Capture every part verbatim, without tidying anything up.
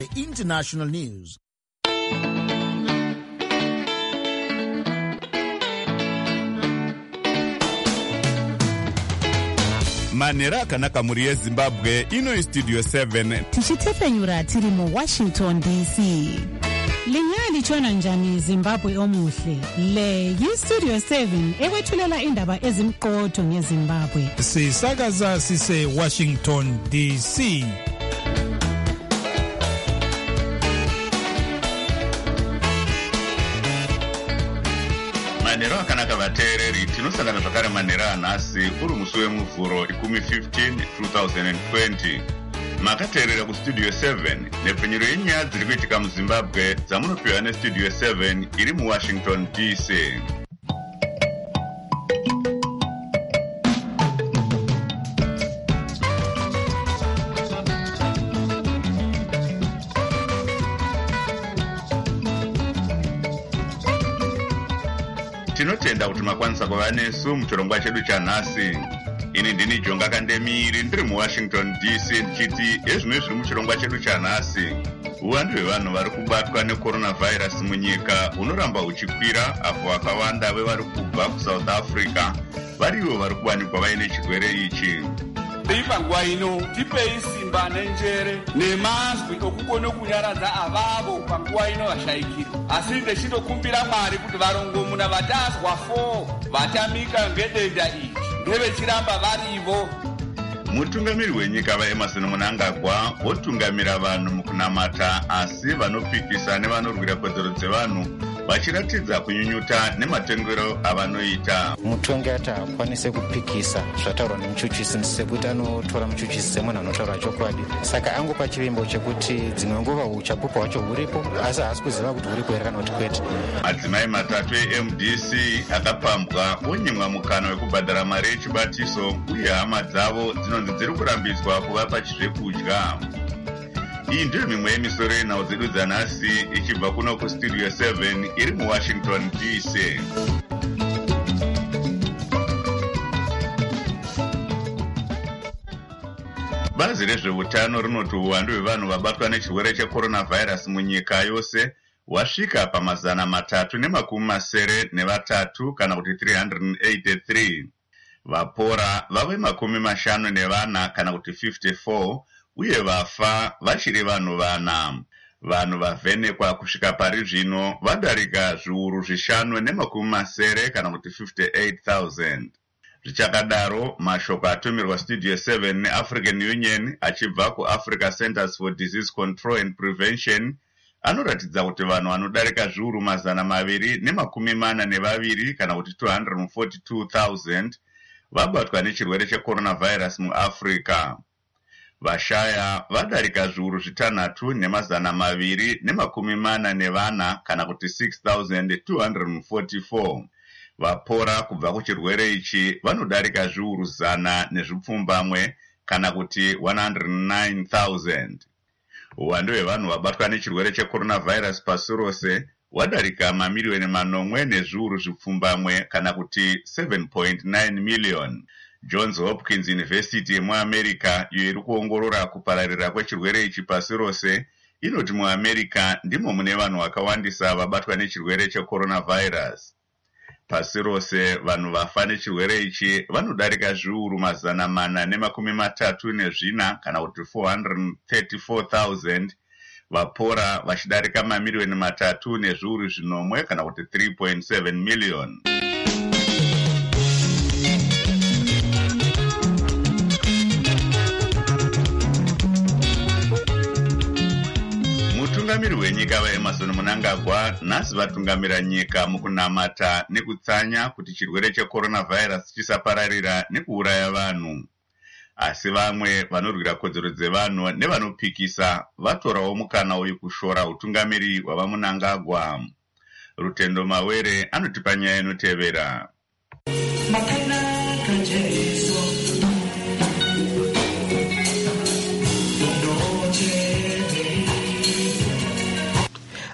International news. Manera akanaka muri yeZimbabwe ino studio seven tichitefenyura tiri mu Washington D C. Linyali chona njani Zimbabwe omuhle. Le yi studio seven ewethulela indaba ezimqotho ngeZimbabwe. Sisakaza sise Washington D C. Manero akanaka vateereri tinosangana zvakare manera anhasi uri musi wemuvhuro ikumi fifteen twenty twenty. Makateerera kustudio seven nepfenyuro yenyaya dziri kuitika muZimbabwe dzamunopiwa nestudio seven iri muWashington D C. Tinotenda kuti makwanisa kuva nesu muchirongwa chedu chanhasi. Ini ndini Jonga Kandemiri ndiri muWashington D C ndichiti ezvimwe zviri muchirongwa chedu chanhasi. Uwandu hwevanhu vari kubatwa necoronavirus munyika unoramba uchikwira, apo vakawanda vevari kubva kuSouth Africa varivo vari kuwanikwa vaine chirwere ichi. Panguva ino tipei simba nenjere nemazwi okukona kunyaradza avavo panguva ino vashayikirwa. Asi ndechitokumbira Mwari kuti varongomuna vatazwa four vatamika ngedenda iri ndevechiramba varivo. Mutungamiri wenyika vaEmmerson Mnangagwa votungamira vanhu mukunamata, asi vanopikisa nevanorwira kodzero dzevanhu vachiratidza kunyunyuta nematengero avanoita. Mutongi ati akwanise kupikisa zvataurwa nemuchuchisi sekuti anotora muchuchisi semunhu anotaura chokwadi. Saka angopa chivimbo chekuti dzimwe nguva uchapupu hwacho huripo, asi haasi kuziva kuti huripo here kana kuti kwete. Madzimai matatu eM D C akapambwa onyimwa mukana wekubhadhara mari yechibatiso, uye hama dzavo dzinonzi dziri kurambidzwa kuvapa zvekudya. Iyi ndiyo mimwe yemisoro yenhau dzedu dzanhasi ichibva kuno kustudio seven iri muWashington D C. Bazi rezveutano rinoti uwandu hwevanhu vabatwa nechirwere checoronavirus munyika yose wasvika pamazana matatu nemakumi masere nevatatu kana kuti three hundred eighty-three. Vapora vave makumi mashanu nevana kana kuti fifty-four, uye vafa vachiri vanhu vana. Vanhu vavhenekwa kusvika pari zvino vadarika zviuru zvishanu nemakumi masere kana kuti fifty-eight thousand. Zvichakadaro, mashoko atumirwa studio seven neAfrican Union achibva kuAfrica Centers for Disease Control and Prevention anoratidza kuti vanhu vanodarika zviuru mazana maviri nemakumi mana nevaviri kana kuti two hundred forty-two thousand vabatwa nechirwere checoronavirus muAfrica. Vashaya vadarika zviuru zvitanhatu nemazana maviri nemakumi mana nevana kana kuti six thousand two hundred forty-four. Vapora kubva kuchirwere ichi vanodarika zviuru zana nezvipfumbamwe kana kuti one hundred nine thousand. Uwandu hwevanhu vabatwa nechirwere checoronavirus pasi rose wadarika mamiliyoni manomwe nezviuru zvipfumbamwe kana kuti seven point nine million. Johns Hopkins University muAmerica, iyo iri kuongorora kupararira kwechirwere ichi pasi rose, inoti muAmerica ndimo mune vanhu vakawandisa vabatwa nechirwere checoronavirus. Pasi rose vanhu vafa nechirwere ichi vanodarika zviuru mazana mana nemakumi matatu nezvina kana kuti four hundred thirty-four thousand. Vapora vachidarika mamiliyoni matatu nezviuru zvinomwe kana kuti three point seven million. Mutungamiri wenyika vaEmmerson Mnangagwa nhasi vatungamira nyika mukunamata nekutsanya kuti chirwere checoronavirus chisapararira nekuuraya vanhu. Asi vamwe vanorwira kodzero dzevanhu nevanopikisa vatorawo mukana uyu kushora utungamiri hwavaMnangagwa. Rutendo Mawere anotipa nyaya inotevera.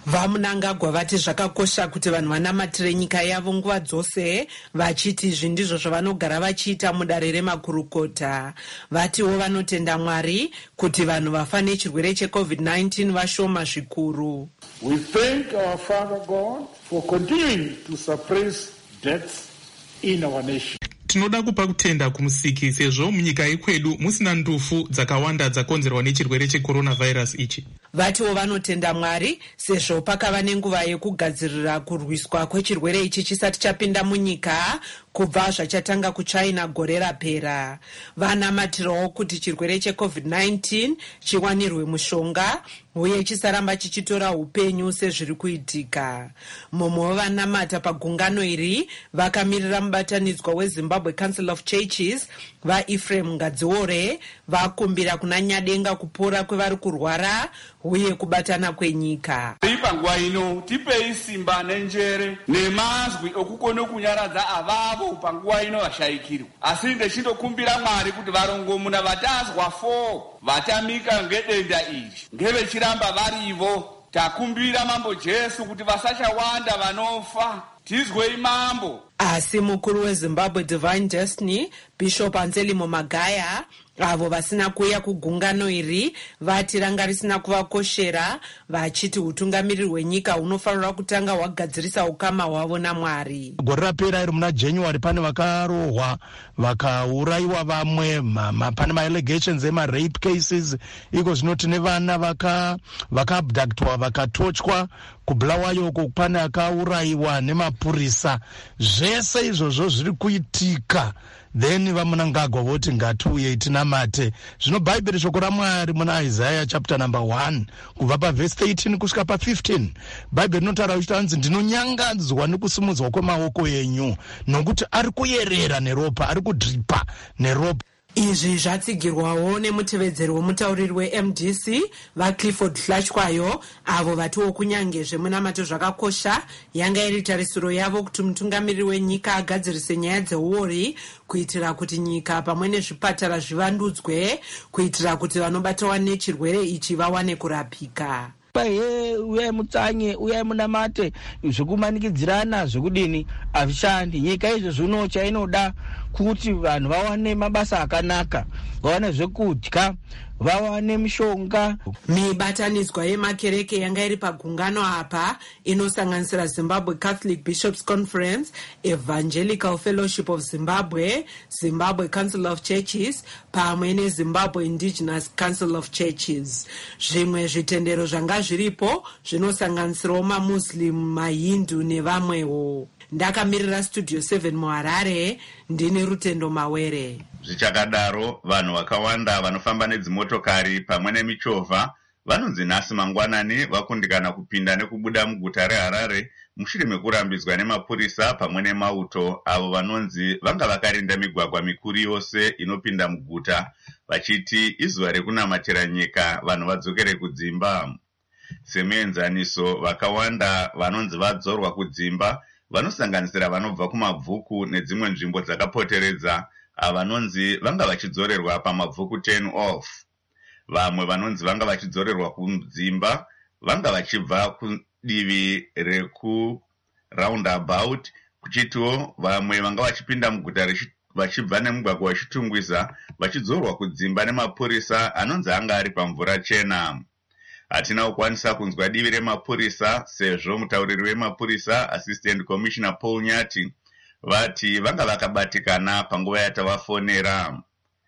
vamunangagwa vati zvakakosha kuti vanhu vanamatire nyika yavo nguva dzose, vachiti izvi ndizvo zvavanogara vachiita mudare remakurukota. Vatiwo vanotenda Mwari kuti vanhu vafa nechirwere checovid nineteen vashoma zvikuru. We thank our Father God for continuing to suppress deaths in our nation. Tinoda kupa kutenda kumusiki sezvo munyika yekwedu musina ndufu dzakawanda dzakonzerwa nechirwere checoronavirus ichi. Vatiwo vanotenda Mwari sezvo pakava nenguva yekugadzirira kurwiswa kwechirwere ichi chisati chapinda munyika kubva zvachatanga kuChina gore rapera. Vanamatirawo kuti chirwere checovid nineteen chiwanirwe mushonga uye chisaramba chichitora upenyu sezviri kuitika. Mumwe wevanamata pagungano iri vakamirira mubatanidzwa weZimbabwe Council of Churches vaEphraim Ngadziore vakumbira kuna Nyadenga kupora kwevari kurwara uye kubatana kwenyika. Panguva ino tipei simba nenjere nemazwi okukone kunyaradza avavo panguva ino vashayikirwa. Asi ndechindokumbira Mwari kuti varongomuna vatazwa four vatamika ngedenda iri ngevechiramba varivo. Takumbira Mambo Jesu kuti vasachawanda vanofa. Tizwei Mambo. Asi mukuru weZimbabwe Divine Destiny Bishop Anselmo Magaya avo vasina kuuya kugungano iri vati ranga risina kuvakoshera, vachiti utungamiriri hwenyika hunofanira kutanga hwagadzirisa ukama hwavo naMwari. Gore rapera iri muna January pane vakarohwa vakaurayiwa vamwe, pane ma-allegations ema-rape cases, iko zvino tine vana vaka-abductwa vakatochwa kuBulawayo uko pane akaurayiwa nemapurisa. Zvese izvozvo zviri kuitika. Then vamunangagwa voti ngatiuye tinamate. Zvino Bible shoko raMwari muna Isaiah chapter number one kubva paverse thirteen kusvika pa-fifteen. Bible rinotaura kuti anzi ndinonyangadzwa nekusumudzwa kwemaoko enyu nokuti ari kuyerera neropa, ari kudripa neropa. Izvi zvatsigirwawo nemutevedzeri womutauriri we-M D C vaClifford Hlashwayo, avo vatiwo kunyange zvemunamato zvakakosha yanga iri tarisiro yavo kuti mutungamiriri wenyika agadzirise nyaya dzeuori kuitira kuti nyika pamwe nezvipatara zvivandudzwe kuitira kuti vanobatawa nechirwere ichi vawane kurapika. He uyai mutsanye, uyai munamate, zvekumanikidzirana zvekudini hazvishandi. Nyika izvo zvino chainoda kuti vanhu vawane mabasa akanaka, vawane zvekudya, vawane mishonga. Mibatanidzwa yemakereke yanga iri pagungano apa inosanganisira Zimbabwe Catholic Bishops Conference, Evangelical Fellowship of Zimbabwe, Zimbabwe Council of Churches pamwe neZimbabwe Indigenous Council of Churches. Zvimwe zvitendero zvanga zviripo zvinosanganisirawo maMuslim, maHindu nevamwewo. Ndakamirira Studio seven muHarare, ndine Rutendo Mawere. Zvichakadaro, vanhu vakawanda vanofamba nedzimotokari pamwe nemichovha vanonzi nhasi mangwanani vakundikana kupinda nekubuda muguta reHarare mushure mekurambidzwa nemapurisa pamwe nemauto avo vanonzi vanga vakarinda migwagwa mikuru yose inopinda muguta vachiti izuva rekunamatira nyika vanhu vadzokere kudzimba. Semuenzaniso, vakawanda vanonzi vadzorwa kudzimba vanosanganisira vanobva kumabvuku nedzimwe nzvimbo dzakapoteredza vanonzi vanga vachidzorerwa pamabvuku ten off. Vamwe vanonzi vanga vachidzorerwa kudzimba vanga vachibva kudivi reku roundabout, kuchitiwo vamwe vanga vachipinda muguta vachibva nemugwagwa wechitungwiza vachidzorwa kudzimba nemapurisa anonzi anga ari pamvura chena. Hatina kukwanisa kunzwa divi remapurisa sezvo mutauriri wemapurisa Assistant Commissioner Paul Nyati vati vanga vakabatikana panguva yatavafonera.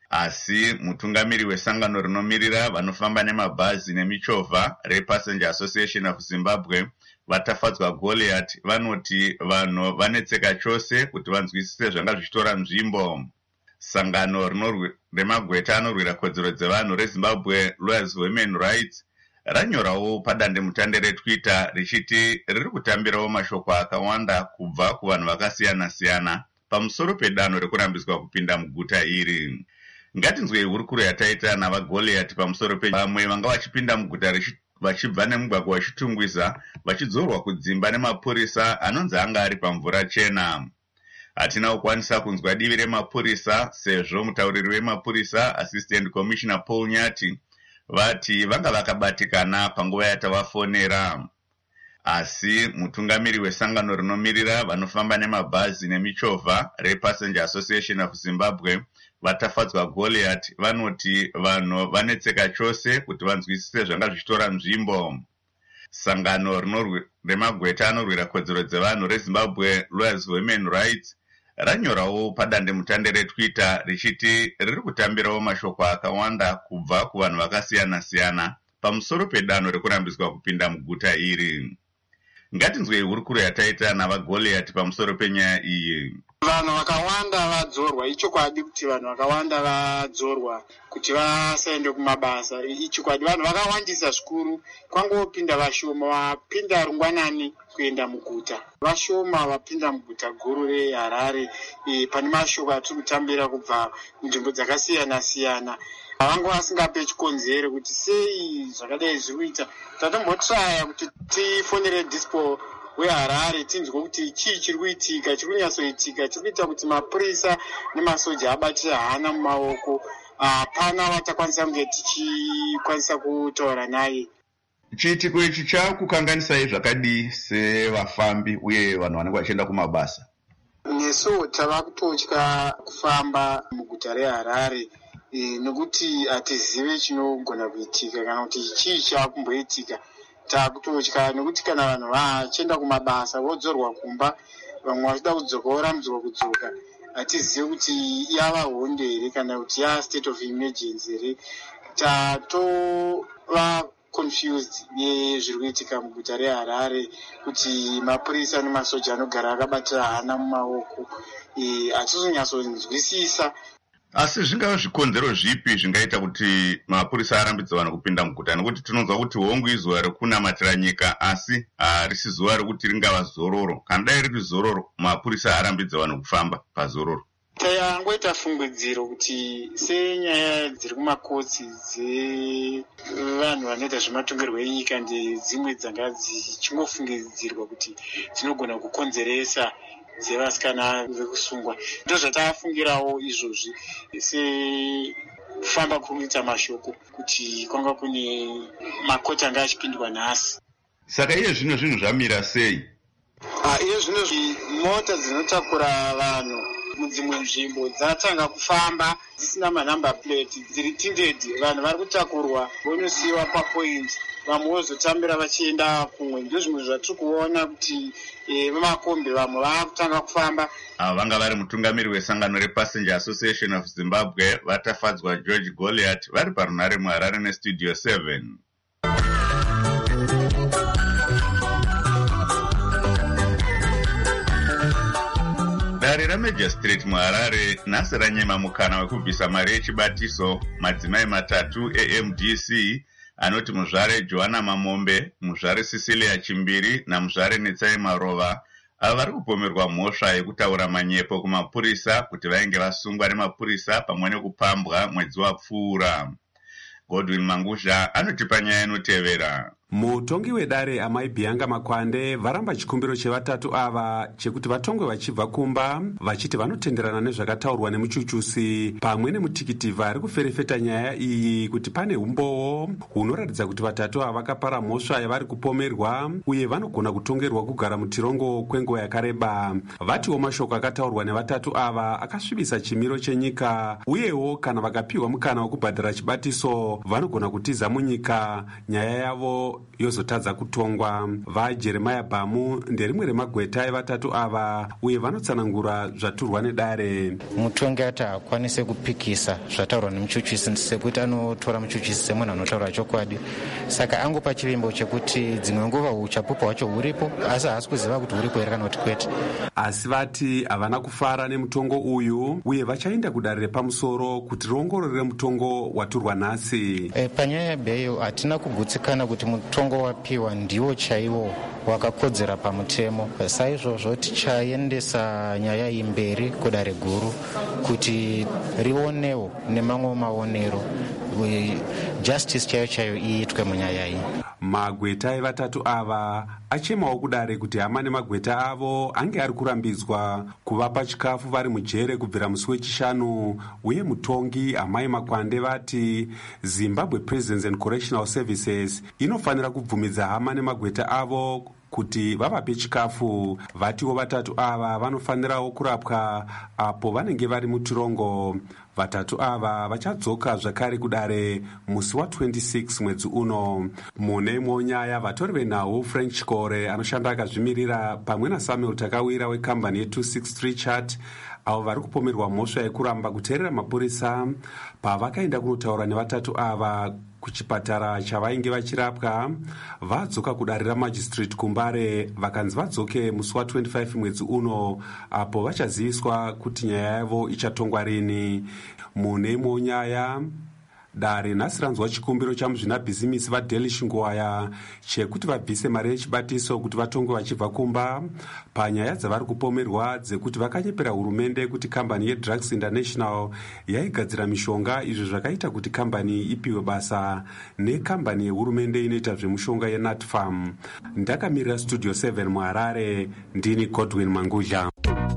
Asi mutungamiri wesangano rinomirira vanofamba nemabhazi nemichovha rePassenger Association of Zimbabwe vatafadzwa Goliath vanoti vanhu vanetseka chose kuti vanzwisise zvanga zvichitora nzvimbo. Sangano remagweta anorwira kodzero dzevanhu reZimbabwe Lawyers for Human Rights ranyorawo padandemutande reTwitter richiti riri kutambirawo mashoko akawanda kubva kuvanhu vakasiyana-siyana pamusoro pedanho rekurambidzwa kupinda muguta iri. Ngatinzwei hurukuro yataita navaGoliath pamusoro pevamwe vanga vachipinda muguta vachibva nemugwagwa wechitungwiza vachidzorwa kudzimba nemapurisa anonzi anga ari pamvura chena. Hatina kukwanisa kunzwa divi remapurisa sezvo mutauriri wemapurisa Assistant Commissioner Paul Nyati vati vanga vakabatikana panguva yatavafonera. asi mutungamiri wesangano rinomirira vanofamba nemabhazi nemichovha rePassenger Association of Zimbabwe vatafadzwa Goliath vanoti vanhu vanetseka chose kuti vanzwisise zvanga zvichitora nzvimbo. Sangano remagweta anorwira kodzero dzevanhu reZimbabwe Lawyers for Human Rights ranyorawo padandemutande reTwitter richiti riri kutambirawo mashoko akawanda kubva kuvanhu vakasiyana-siyana pamusoro pedanho rekurambidzwa kupinda muguta iri. Ngatinzwei hurukuro yataita navaGoliath pamusoro penyaya iyi. Vanhu vakawanda vadzorwa, ichokwadi kuti vanhu vakawanda vadzorwa kuti vasaende kumabasa. Ichokwadi vanhu vakawandisa zvikuru, kwangopinda vashoma vapinda rungwanani kuenda muguta. Vashoma vapinda muguta guru reHarare. E, pane mashoko atiri kutambira kubva munzvimbo dzakasiyana-siyana. Vangu vasingape chikonzero kuti sei zvakadai zviri kuita. Tatombotraya kuti tifonere dispo weHarare tinzwe kuti chii chiri kuitika, chiri kunyatsoitika, chiri kuita kuti mapurisa nemasoja abatire hana mumaoko. Hapana vatakwanisa kunge tichikwanisa kutaura naye. Chiitiko ichi chakukanganisai zvakadii sevafambi uye vanhu vanenge vachienda kumabasa? Nesu tava kutotya kufamba muguta reHarare e, nekuti hatizive chinogona kuitika kana kuti chii chakumboitika. Takutotya nekuti kana vanhu vachienda kumabasa vodzorwa kumba, vamwe vachida kudzoka vorambidzwa kudzoka, hatizive kuti yava hondo here kana kuti yava state of emergency here. Tatova confused nezviri kuitika muguta reHarare kuti mapurisa nemasoja anogara akabatira hana mumaoko. Hatizonyatsonzwisisa. Asi zvingava zvikonzero zvipi zvingaita kuti mapurisa arambidze vanhu kupinda muguta? Nekuti tinonzwa kuti hongu izuva rekunamatira nyika asi harisi zuva rekuti ringava zororo. Kana dai riri zororo, mapurisa arambidze vanhu kufamba pazororo. Tangoita fungidziro kuti senyaya dziri kumakotsi dzevanhu vanoita zvematongerwo enyika ndedzimwe dzanga dzichingofungidzirwa kuti dzinogona kukonzeresa dzevasikana vekusungwa. Ndo zvatafungirawo izvozvi sekufamba kuri kuita mashoko kuti kwanga kune makoti anga achipindwa nhasi. Saka iye zvino zvinhu zvamira sei? Iye zvino mota dzinotakura vanhu mudzimwe nzvimbo dzatanga kufamba dzisina manamba plate, dziri tinded. Vanhu vari kutakurwa vonosiiwa papoint, vamwe vozotambira vachienda kumwe. Ndizvo zvimwe zvatiri kuona kuti vemakombi vamwe vakutanga kufamba. Ava vanga vari mutungamiri wesangano rePassenger Association of Zimbabwe vatafadzwa George Goliath vari parunhare muHarare neStudio seven. Dare raMajor Street muHarare nhasi ranyema mukana wekubvisa mari yechibatiso madzimai matatu eM D C anoti muzvare Joanna Mamombe, muzvare Cecilia Chimbiri namuzvare Netsai Marova ava vari kupomerwa mhosva yekutaura manyepo kumapurisa kuti vainge vasungwa nemapurisa pamwe nekupambwa mwedzi wapfuura. Godwin Mangusha anotipa nyaya inotevera. Mutongi wedare amai Bianga Makwande varamba chikumbiro chevatatu ava chekuti vatongwe vachibva kumba vachiti vanotenderana nezvakataurwa nemuchuchusi pamwe nemutikiti ari kuferefeta nyaya iyi kuti pane umbowo hunoratidza kuti vatatu ava vakapara mhosva yavari kupomerwa uye vanogona kutongerwa kugara mutirongo kwenguva yakareba. Vatiwo mashoko akataurwa nevatatu ava akasvibisa chimiro chenyika uyewo kana vakapiwa mukana wekubhadhara chibatiso vanogona kutiza munyika nyaya yavo yozotadza kutongwa. VaJeremiah Bamu nderimwe remagweta evatatu ava uye vanotsanangura zvaturwa nedare. Mutongi ati hakwanise kupikisa zvataurwa nemuchuchisi sekuti anotora muchuchisi semunhu anotaura chokwadi, saka angopa chivimbo chekuti dzimwe nguva uchapupu hwacho huripo asi haasi kuziva kuti huripo here kana kuti kwete. Asi vati havana kufara nemutongo uyu uye vachaenda kudare repamusoro kuti riongorore mutongo waturwa nhasi. E, panyaya yebheyo hatina kugutsikana kuti mutongo wapiwa ndiwo chaiwo wakakodzera pamutemo. Saizvozvo tichaendesa nyaya iyi mberi kudare guru kuti rionewo nemamwe maonero, justice chaiyo chaiyo iitwe munyaya iyi. Magweta evatatu ava achemawo kudare kuti hama nemagweta avo ange ari kurambidzwa kuvapa chikafu vari mujere kubvira musi wechishanu. Uye mutongi amai Makwande vati Zimbabwe Prisons and Correctional Services inofanira kubvumidza hama nemagweta avo kuti vavape chikafu. Vatiwo vatatu ava vanofanirawo kurapwa apo vanenge vari mutirongo. Vatatu ava vachadzoka zvakare kudare musi wa26 mwedzi uno. Mune imwe nyaya, vatori venhau French Kore anoshanda akazvimirira pamwe naSamuel Takawira wekambani ye two sixty-three chat avo vari kupomerwa mhosva yekuramba kuteerera mapurisa pavakaenda kunotaura nevatatu ava kuchipatara chavainge vachirapwa. Vadzoka kudare ramajistrate kuMbare vakanzi vadzoke musi wa25 mwedzi uno apo vachaziviswa kuti nyaya yavo ichatongwa rini. Mune imwe nyaya, dare nhasi ranzwa chikumbiro chamuzvinabhizimisi vaDelish Ngwaya chekuti vabvise mari yechibatiso kuti vatongwe vachibva kumba panyaya dzavari kupomerwa dzekuti vakanyepera hurumende kuti kambani yeDrugs International yaigadzira mishonga, izvo zvakaita kuti kambani ipiwe basa nekambani yehurumende inoita zvemushonga yeNatfarm. Ndakamirira Studio seven muHarare, ndini Godwin Mangudla.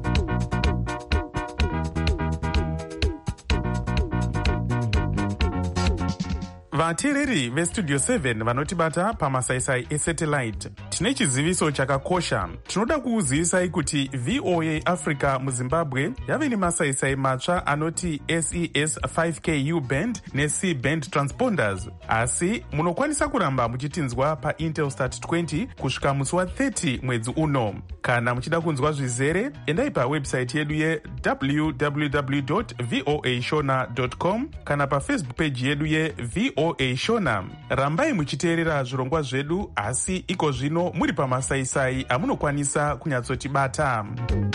vateereri vestudio seven vanotibata pamasaisai esatellite, tine chiziviso chakakosha. Tinoda kuuzivisai kuti V O A Africa muZimbabwe yave nemasaisai matsva anoti S E S five K U band neC band transponders, asi munokwanisa kuramba muchitinzwa paintelstat twenty kusvika musi wa30 mwedzi uno. Kana muchida kunzwa zvizere, endai pawebsite yedu ye w w w dot v o a shona dot com kana pafacebook page yedu ye V O A Shona. Rambai muchiteerera zvirongwa zvedu, asi iko zvino muri pamasaisai amunokwanisa kunyatsotibata.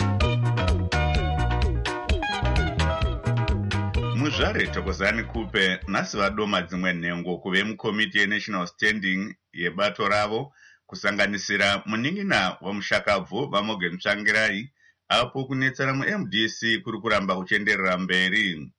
Muzvare Thokozani Kupe nhasi vadoma dzimwe nhengo kuve mukomiti yeNational Standing yebato ravo kusanganisira munin'ina wamushakabvu vaMorgan Tsvangirai apo kunetsana muM D C kuri kuramba kuchenderera mberi.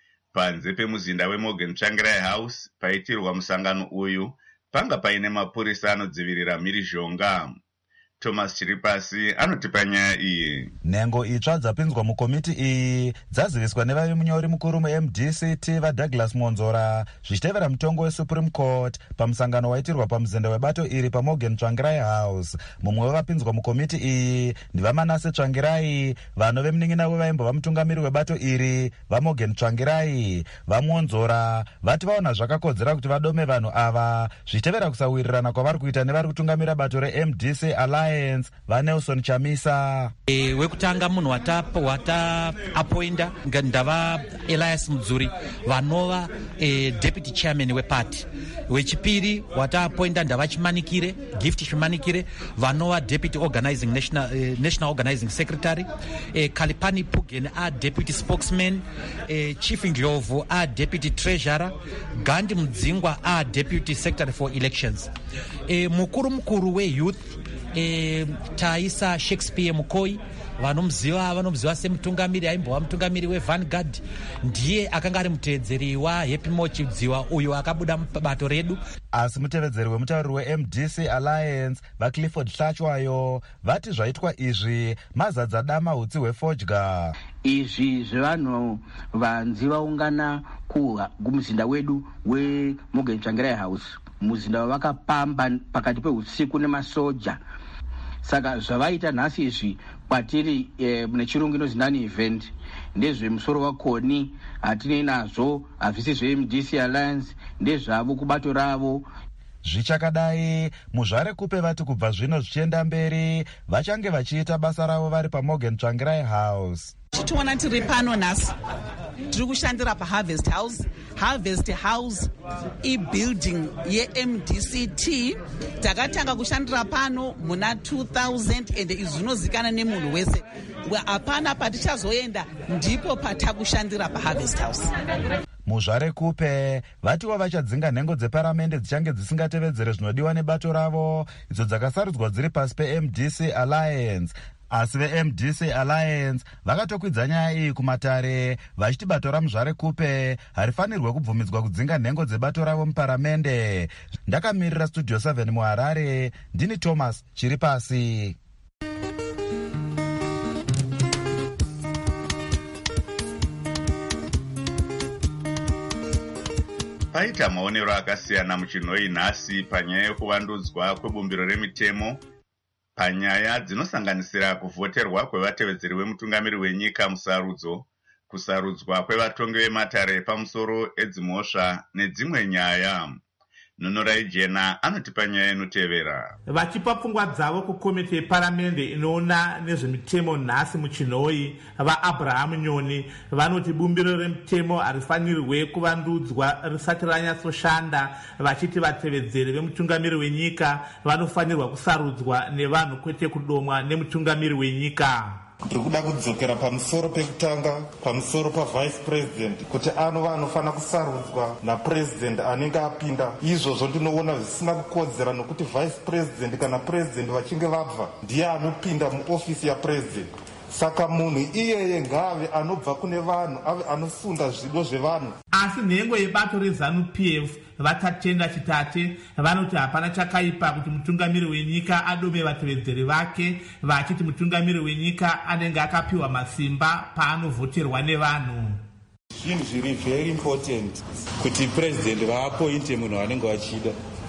Panze pemuzinda weMorgan Tsvangirai House paitirwa musangano uyu panga paine mapurisa anodzivirira mhirizhonga. Thomas Chiripasi anotipa nyaya iyi. Nhengo itsva dzapinzwa mukomiti iyi dzaziviswa nevavi munyori mukuru muM D C T vaDouglas Monzora zvichitevera mutongo weSupreme Court pamusangano waitirwa pamuzinda webato iri paMorgan Tsvangirai House. Mumwe wevapinzwa mukomiti iyi ndivaManase Tsvangirai, vanove munin'ina wevaimbova mutungamiri webato iri vaMorgan Tsvangirai. VaMonzora vati vaona zvakakodzera kuti vadome vanhu ava zvichitevera kusawirirana kwavari kuita nevari kutungamira bato reM D C Alliance vaNelson Chamisa. E, wekutanga munhu wata wata apoinda ndava Elias Mudzuri vanova e, deputy chairman weparty. Wechipiri wata apoinda ndava Chimanikire Gift Chimanikire vanova deputy organizing national eh, national organizing secretary. E, Kalipani Pugen a deputy spokesman. E, Chief Ndlovu a deputy treasurer. Gandhi Mudzingwa a deputy secretary for elections. E, mukuru mukuru we youth E, taisa Shakespeare Mukoi vanomziva vanomziva semutungamiri aimbova mutungamiri weVanguard, ndiye akanga ari mutevedzeri waHappy Mochidziwa uyo akabuda mubato redu. Asi mutevedzeri wemutauriri weM D C Alliance vaClifford Hlachwayo vati zvaitwa izvi mazadza dama hutsi hwefodya. Izvi zvevanhu vanzi vaungana kumuzinda wedu weMorgan Tsvangirai House, muzinda wavakapamba pakati peusiku nemasoja. Saka zvavaita nhasi izvi kwatiri e, nechirungu inonzi nani event ndezvemusoro wakoni hatinei nazvo, havisi zveM D C Alliance, ndezvavo kubato ravo. Zvichakadai muzvare Kupe vati kubva zvino zvichienda mberi vachange vachiita basa ravo vari paMorgan Tsvangirai House. Chitiona tiri pano nhasi tiri kushandira paHarvest House. Harvest House ibuilding yeM D C T. Takatanga kushandira pano muna two thousand and izvi zvinozikana nemunhu wese. Hapana patichazoenda, ndipo patakushandira paHarvest House. Muzvare Kupe vatiwo vachadzinga nhengo dzeparamende dzichange dzisingatevedzere zvinodiwa nebato ravo idzo dzakasarudzwa dziri pasi peM D C Alliance. Asi veM D C Alliance vakatokwidza nyaya iyi kumatare vachiti bato raMuzvare Kupe harifanirwe kubvumidzwa kudzinga nhengo dzebato ravo muparamende. Ndakamirira Studio seven muHarare, ndini Thomas Chiripasi. Paita maonero akasiyana muchinhoi nhasi panyaya yekuvandudzwa kwebumbiro remitemo panyaya dzinosanganisira kuvhoterwa kwevatevedzeri vemutungamiri wenyika musarudzo, kusarudzwa kwevatongi vematare pamusoro edzimhosva nedzimwe nyaya. Nunurai Jena anotipa nyaya inotevera. Vachipa pfungwa dzavo kukomiti yeparamende inoona nezvemitemo nhasi muchinhoi, vaAbraham Nyoni vanoti bumbiro remutemo harifanirwe kuvandudzwa risati ranyatsoshanda, vachiti vatevedzeri vemutungamiri wenyika vanofanirwa kusarudzwa nevanhu kwete kudomwa nemutungamiri wenyika. Ndikuda kudzokera pamusoro pekutanga pamusoro pavice president kuti anova anofanira kusarudzwa napresident anenge apinda. Izvozvo ndinoona zvisina kukodzera nokuti vice president kana president vachinge vabva ndiye anopinda muofisi yapresident. Saka munhu iyeye ngave anobva kune vanhu ave anosunda zvido zvevanhu. Asi nhengo yebato rezanu P F vatatenda chitate vanoti hapana chakaipa kuti mutungamiri wenyika adome vatevedzeri vake, vachiti mutungamiri wenyika anenge akapiwa masimba paanovhoterwa nevanhu. Zvinhu zviri very important kuti president vaapointe munhu anenge achida.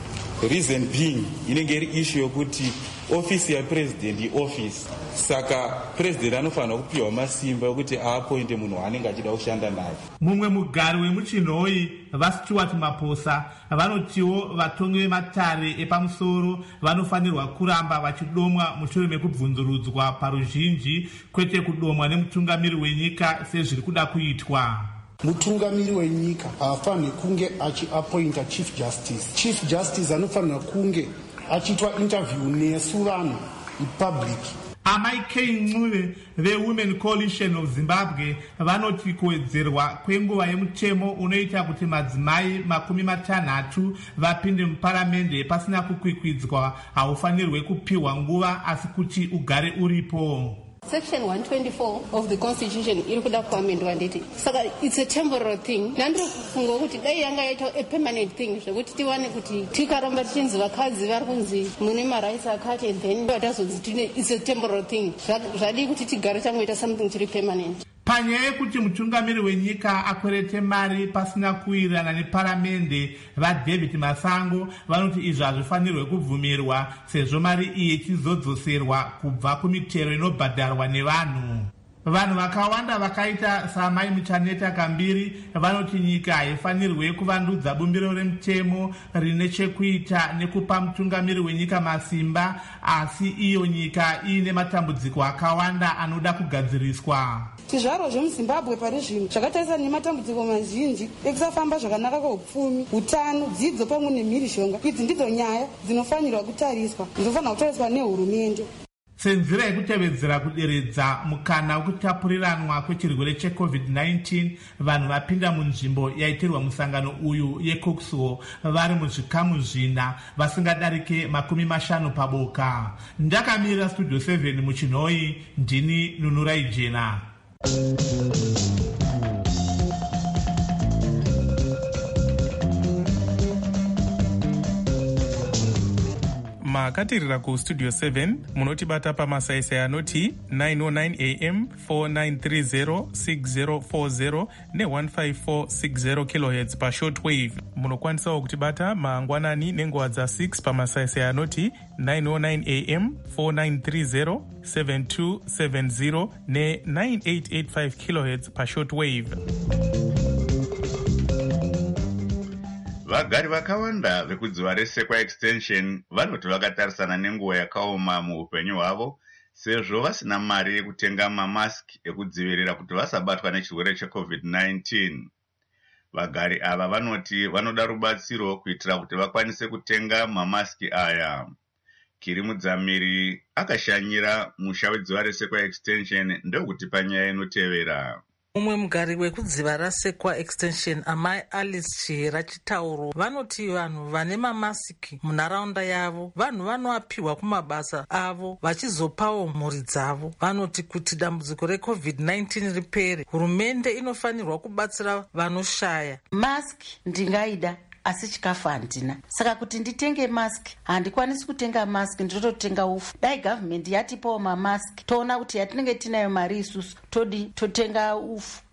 Reason being inenge iri issue yokuti ofisi yapresident iofisi, saka president anofanira kupiwa masimba okuti aapointe munhu anenge achida kushanda naye. Mumwe mugari wemuchinhoi vaStuart Maposa vanotiwo vatongi vematare epamusoro vanofanirwa kuramba vachidomwa mushure mekubvunzurudzwa paruzhinji kwete kudomwa nemutungamiri wenyika sezviri kuda kuitwa. Mutungamiri wenyika haafaniri kunge achiapointa chief justice. Chief justice anofanira kunge achiitwa interview nesu vanhu ipublic. Amai K. Ncube veWomen Coalition of Zimbabwe vanoti kuwedzerwa kwenguva yemutemo unoita kuti madzimai makumi matanhatu vapinde muparamende pasina kukwikwidzwa haufanirwe kupiwa nguva asi kuti ugare uripo. Section one twenty-four of the Constitution iri kuda kuamendwa ndeti. Saka it's a temporary thing. Nandiri kufunga kuti dai yanga yaita a permanent thing zvekuti tiwane kuti tikaramba tichinzi vakadzi vari kunzi mune marights akati and then vatazonzi tine it's a temporary thing. Zvadi kuti tigare tangoita something chiri permanent. Panyaya yekuti mutungamiri wenyika akwerete mari pasina kuwirirana neparamende, vaDavid Masango vanoti izvi hazvifanirwe kubvumirwa sezvo mari iyi ichizodzoserwa kubva kumitero inobhadharwa nevanhu. Vanhu vakawanda vakaita saamai Muchaneta Kambiri vanoti nyika haifanirwe kuvandudza bumbiro remutemo rine chekuita nekupa mutungamiri wenyika masimba, asi iyo nyika iine matambudziko akawanda anoda kugadziriswa. Zvizvarwa zvemuZimbabwe pari zvino zvakatarisa nematambudziko mazhinji ekusafamba zvakanaka kweupfumi, utano, dzidzo pamwe nemhirishonga. Idzi ndidzo nyaya dzinofanirwa kutariswa, dzinofanirwa kutariswa nehurumende. Senzira yekutevedzera kuderedza mukana wekutapuriranwa kwechirwere cheCovid nineteen, vanhu vapinda munzvimbo yaitirwa musangano uyu yeCoxswo vari muzvikamu zvina vasingadarike makumi mashanu paboka. Ndakamirira Studio seven muchinhoi, ndini Nunurai Jena. makatirira kustudio seven munotibata pamasaisai anoti nine oh nine a m four nine three zero six zero four zero ne one five four six zero kilohertz pashortwave. Munokwanisawo kutibata mangwanani nenguva dza6 pamasaisai anoti nine oh nine a m four nine three zero seven two seven zero ne nine eight eight five kilohertz pashortwave. Vagari vakawanda vekudziva reSekwa Extension vanoti vakatarisana nenguva yakaoma muupenyu hwavo sezvo vasina mari yekutenga mamaski ekudzivirira kuti vasabatwa nechirwere cheCovid nineteen. Vagari ava vanoti vanoda rubatsiro kuitira kuti vakwanise kutenga mamaski aya. Kiri Mudzamiri akashanyira musha wedziva reSekwa Extension ndokuti panyaya inotevera. Mumwe mugari wekudziva raSekwa Extension amai Alice Chihera Chitauro vanoti vanhu vane mamasiki munharaunda yavo vanhu vanoapiwa kumabasa avo vachizopawo mhuri dzavo. Vanoti kuti dambudziko reCovid nineteen ripere, hurumende inofanirwa kubatsira vanoshaya. Maski ndingaida asi chikafu handina, saka kuti nditenge maski handikwanisi kutenga maski, ndinototenga ufu. Dai government yatipawo mamaski toona kuti yatinenge tinayo mari isusu todi totenga ufu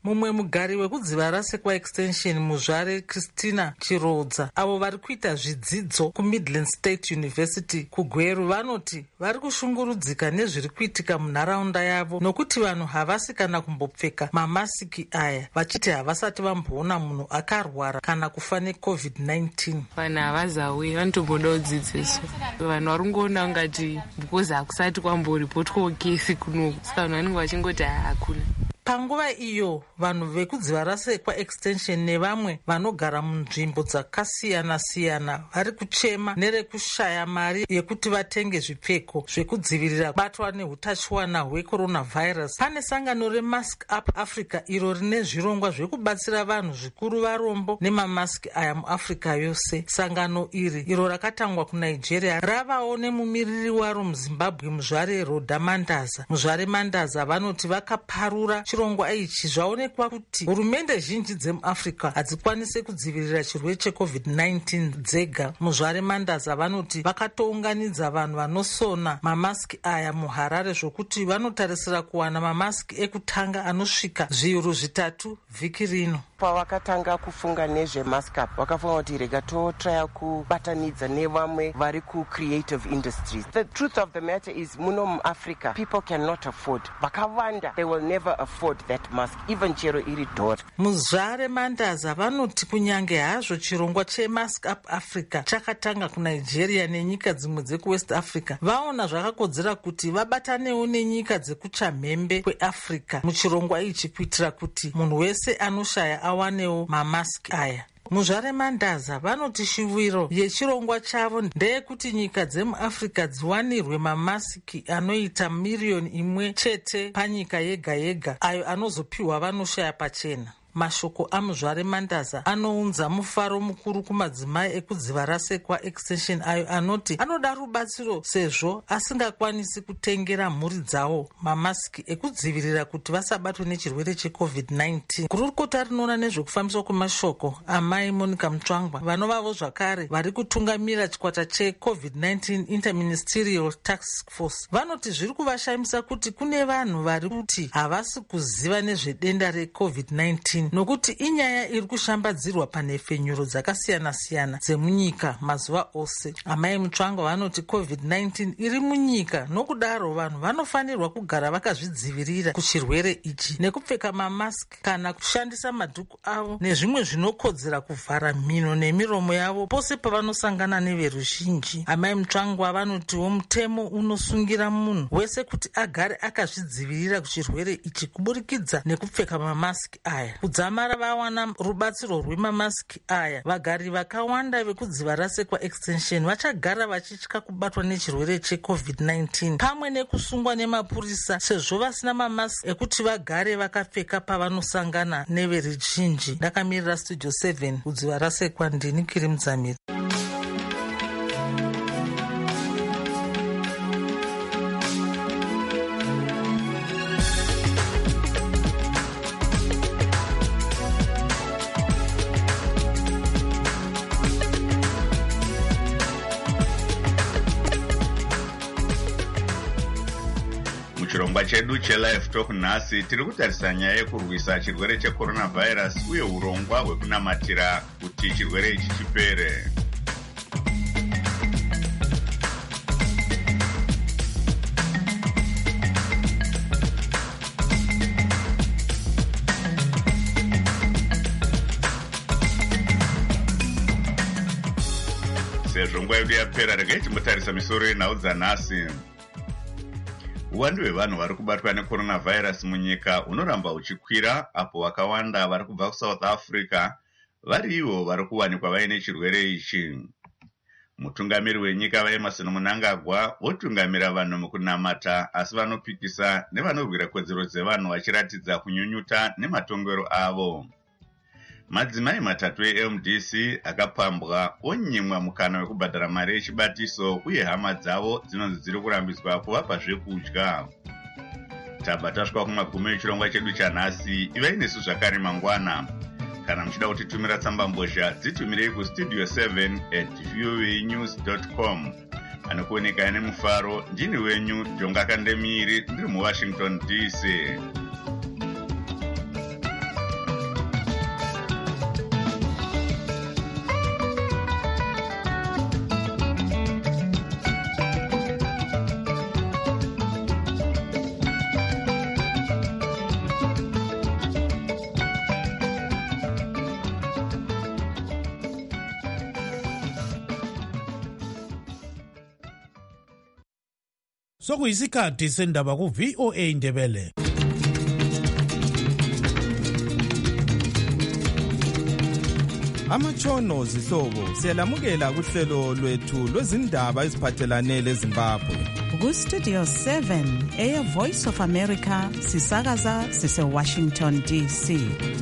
mumwe mugari wekudziva rase kwaextension muzvare Christina Chirodza avo vari kuita zvidzidzo kuMidland State University kugweru vanoti vari kushungurudzika nezviri kuitika munharaunda yavo nokuti vanhu havasi kana kumbopfeka mamasiki aya vachiti havasati vamboona munhu akarwara kana kufa necovid nineteen. Vanhu havazauye vanotombodawo dzidziso. Vanhu vari kungoona ungati because hakusati kwamboripotwawo kesi kunoku saka vanhu vanenge vachingoti hakuna. Panguva iyo vanhu vekudziva rase kwaextension nevamwe vanogara munzvimbo dzakasiyana-siyana vari kuchema nerekushaya mari yekuti vatenge zvipfeko zvekudzivirira kubatwa neutachiwana hwecoronavirus. Pane sangano reMask Up Africa iro rine zvirongwa zvekubatsira vanhu zvikuru varombo nemamaski aya muAfrica yose. Sangano iri iro rakatangwa kuNigeria ravawo nemumiriri waro muZimbabwe muzvare Rhoda Mandaza. Muzvare Mandaza vanoti vakaparura chirongwa ichi zvaonekwa kuti hurumende zhinji dzemuAfrica hadzikwanise kudzivirira chirwere checovid nineteen dzega. Muzvare Mandaza vanoti vakatounganidza vanhu vanosona mamaski aya muHarare zvokuti vanotarisira kuwana mamaski ekutanga anosvika zviuru zvitatu vhiki rino. Pavakatanga kufunga nezvemask up vakafunga kuti rega totraya kubatanidza nevamwe vari kucreative industries. The truth of the matter is muno muAfrica people cannot afford, vakawanda they will never afford that mask even chero iri dhora. Muzvare Mandaza vanoti kunyange hazvo chirongwa cheMask Up Africa chakatanga kuNigeria nenyika dzimwe dzekuWest Africa, vaona zvakakodzera kuti vabatanewo nenyika dzekuchamhembe kweAfrica muchirongwa ichi kuitira kuti munhu wese anoshaya awanewo mamaski aya. Muzvare Mandaza vanoti shuviro yechirongwa chavo ndeyekuti nyika dzemuAfrica dziwanirwe mamasiki anoita miriyoni imwe chete panyika yega yega ayo anozopiwa vanoshaya pachena. Mashoko amuzvare Mandaza anounza mufaro mukuru kumadzimai ekudziva rase kwaextension ayo anoti anoda rubatsiro sezvo asingakwanisi kutengera mhuri dzawo mamasiki ekudzivirira kuti vasabatwe nechirwere checovid nineteen. Gurukota rinoona nezvekufambiswa kwemashoko amai Monica Mutsvangwa vanovavo zvakare vari kutungamira chikwata checovid nineteen interministerial task force vanoti zviri kuvashamisa kuti kune vanhu vari kuti havasi kuziva nezvedenda recovid nineteen nokuti inyaya iri kushambadzirwa panhefenyuro dzakasiyana-siyana dzemunyika mazuva ose. Amai Mutsvangwa vanoti covid nineteen iri munyika nokudaro vanhu vanofanirwa kugara vakazvidzivirira kuchirwere ichi nekupfeka mamaski kana kushandisa madhuku avo nezvimwe zvinokodzera kuvhara mhino nemiromo yavo pose pavanosangana neveruzhinji. Amai Mutsvangwa vanotiwo mutemo unosungira munhu wese kuti agare akazvidzivirira kuchirwere ichi kuburikidza nekupfeka mamaski aya. Kudzamara vawana rubatsiro rwemamaski aya, vagari vakawanda vekudziva rase kwaextension vachagara vachitya kubatwa nechirwere checovid nineteen pamwe nekusungwa nemapurisa sezvo vasina mamaski ekuti vagare vakapfeka pavanosangana neveruzhinji. Ndakamirira Studio seven kudziva rase kwandini Kiri Mudzamiri. Muchirongwa chedu chelive talk nhasi tiri kutarisa nyaya yekurwisa chirwere checoronavirus uye urongwa hwekunamatira kuti chirwere ichi chipere. Sezvo nguva yedu yapera, regai timbotarisa misoro yenhau dzanhasi. Uwandu hwevanhu vari kubatwa necoronavirus munyika unoramba uchikwira, apo vakawanda vari kubva kuSouth Africa vari ivo vari kuwanikwa vaine chirwere ichi. Mutungamiri wenyika vaEmmerson Mnangagwa votungamira vanhu mukunamata, asi vanopikisa nevanorwira kodzero dzevanhu vachiratidza kunyunyuta nematongero avo. Madzimai matatu eM D C akapambwa onyimwa mukana wekubhadhara mari yechibatiso uye hama dzavo dzinonzi dziri kurambidzwa kuvapa zvekudya. Tabva tasvika kumagumi echirongwa chedu chanhasi. Ivai nesu zvakare mangwana. Kana muchida kutitumira tsamba mbozha dzitumirei kustudio seven at voa news dot com. Anokuoneka nemufaro ndini wenyu Jonga Kandemiri ndiri muWashington D C. Sokuyisikhathi sendaba ku V O A Ndebele. Amatshono zihlobo siyalamukela kuhlelo lwethu lwezindaba eziphathelane leZimbabwe. Ku Studio seven eya Voice of America sisakaza sise Washington D C.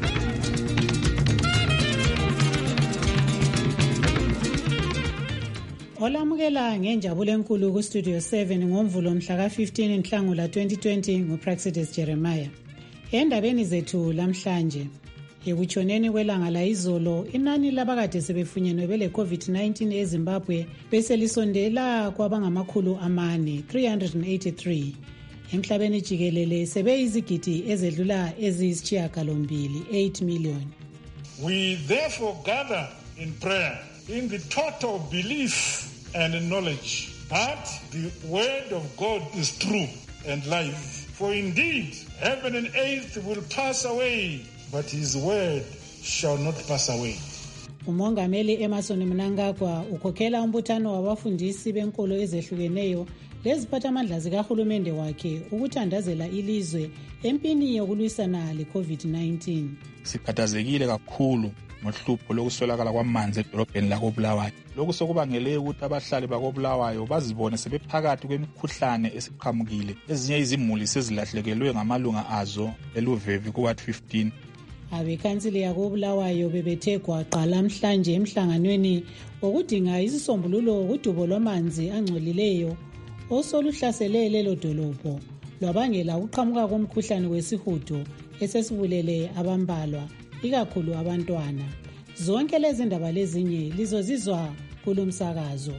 Olamukela ngenjabulo enkulu ku Studio seven ngomvulo mhla ka fifteen Nhlangula twenty twenty nguPraxidis Jeremiah. Endabeni zethu lamhlanje ekutshoneni kwelanga la izolo inani labakade sebefunyenwe bele COVID nineteen eZimbabwe beselisondela kwabangamakhulu amane three hundred eighty-three. Emhlabeni jikelele sebeyizigidi ezedlula eziyisishiyagalombili eight million. We therefore gather in prayer in the total belief and knowledge that the word of God is true and life. For indeed, heaven and earth will pass away, but his word shall not pass away. Umongameli Emerson Mnangagwa ukhokhela umbuthano wabafundisi benkolo ezehlukeneyo leziphathamandla zikahulumende wakhe ukuthandazela ilizwe empini yokulwisana le-COVID nineteen. Sikhathazekile kakhulu ngohlupho lokuswelakala kwamanzi edolobheni lakoBulawayo. Lokhu sokubangele ukuthi abahlali bakoBulawayo bazibone sebephakathi kwemikhuhlane esiqhamukile. Ezinye izimuli sezilahlekelwe ngamalunga azo eluvevi kuward fifteen. Abekhansili yakoBulawayo bebethe gwaqa lamhlanje emhlanganweni okudinga isisombululo kudubo lwamanzi angcolileyo osoluhlasele lelo dolobho lwabangela ukuqhamuka komkhuhlane wesihudo esesibulele abambalwa ikakhulu abantwana. Zonke lezi ndaba lezinye lizozizwa kulomsakazo.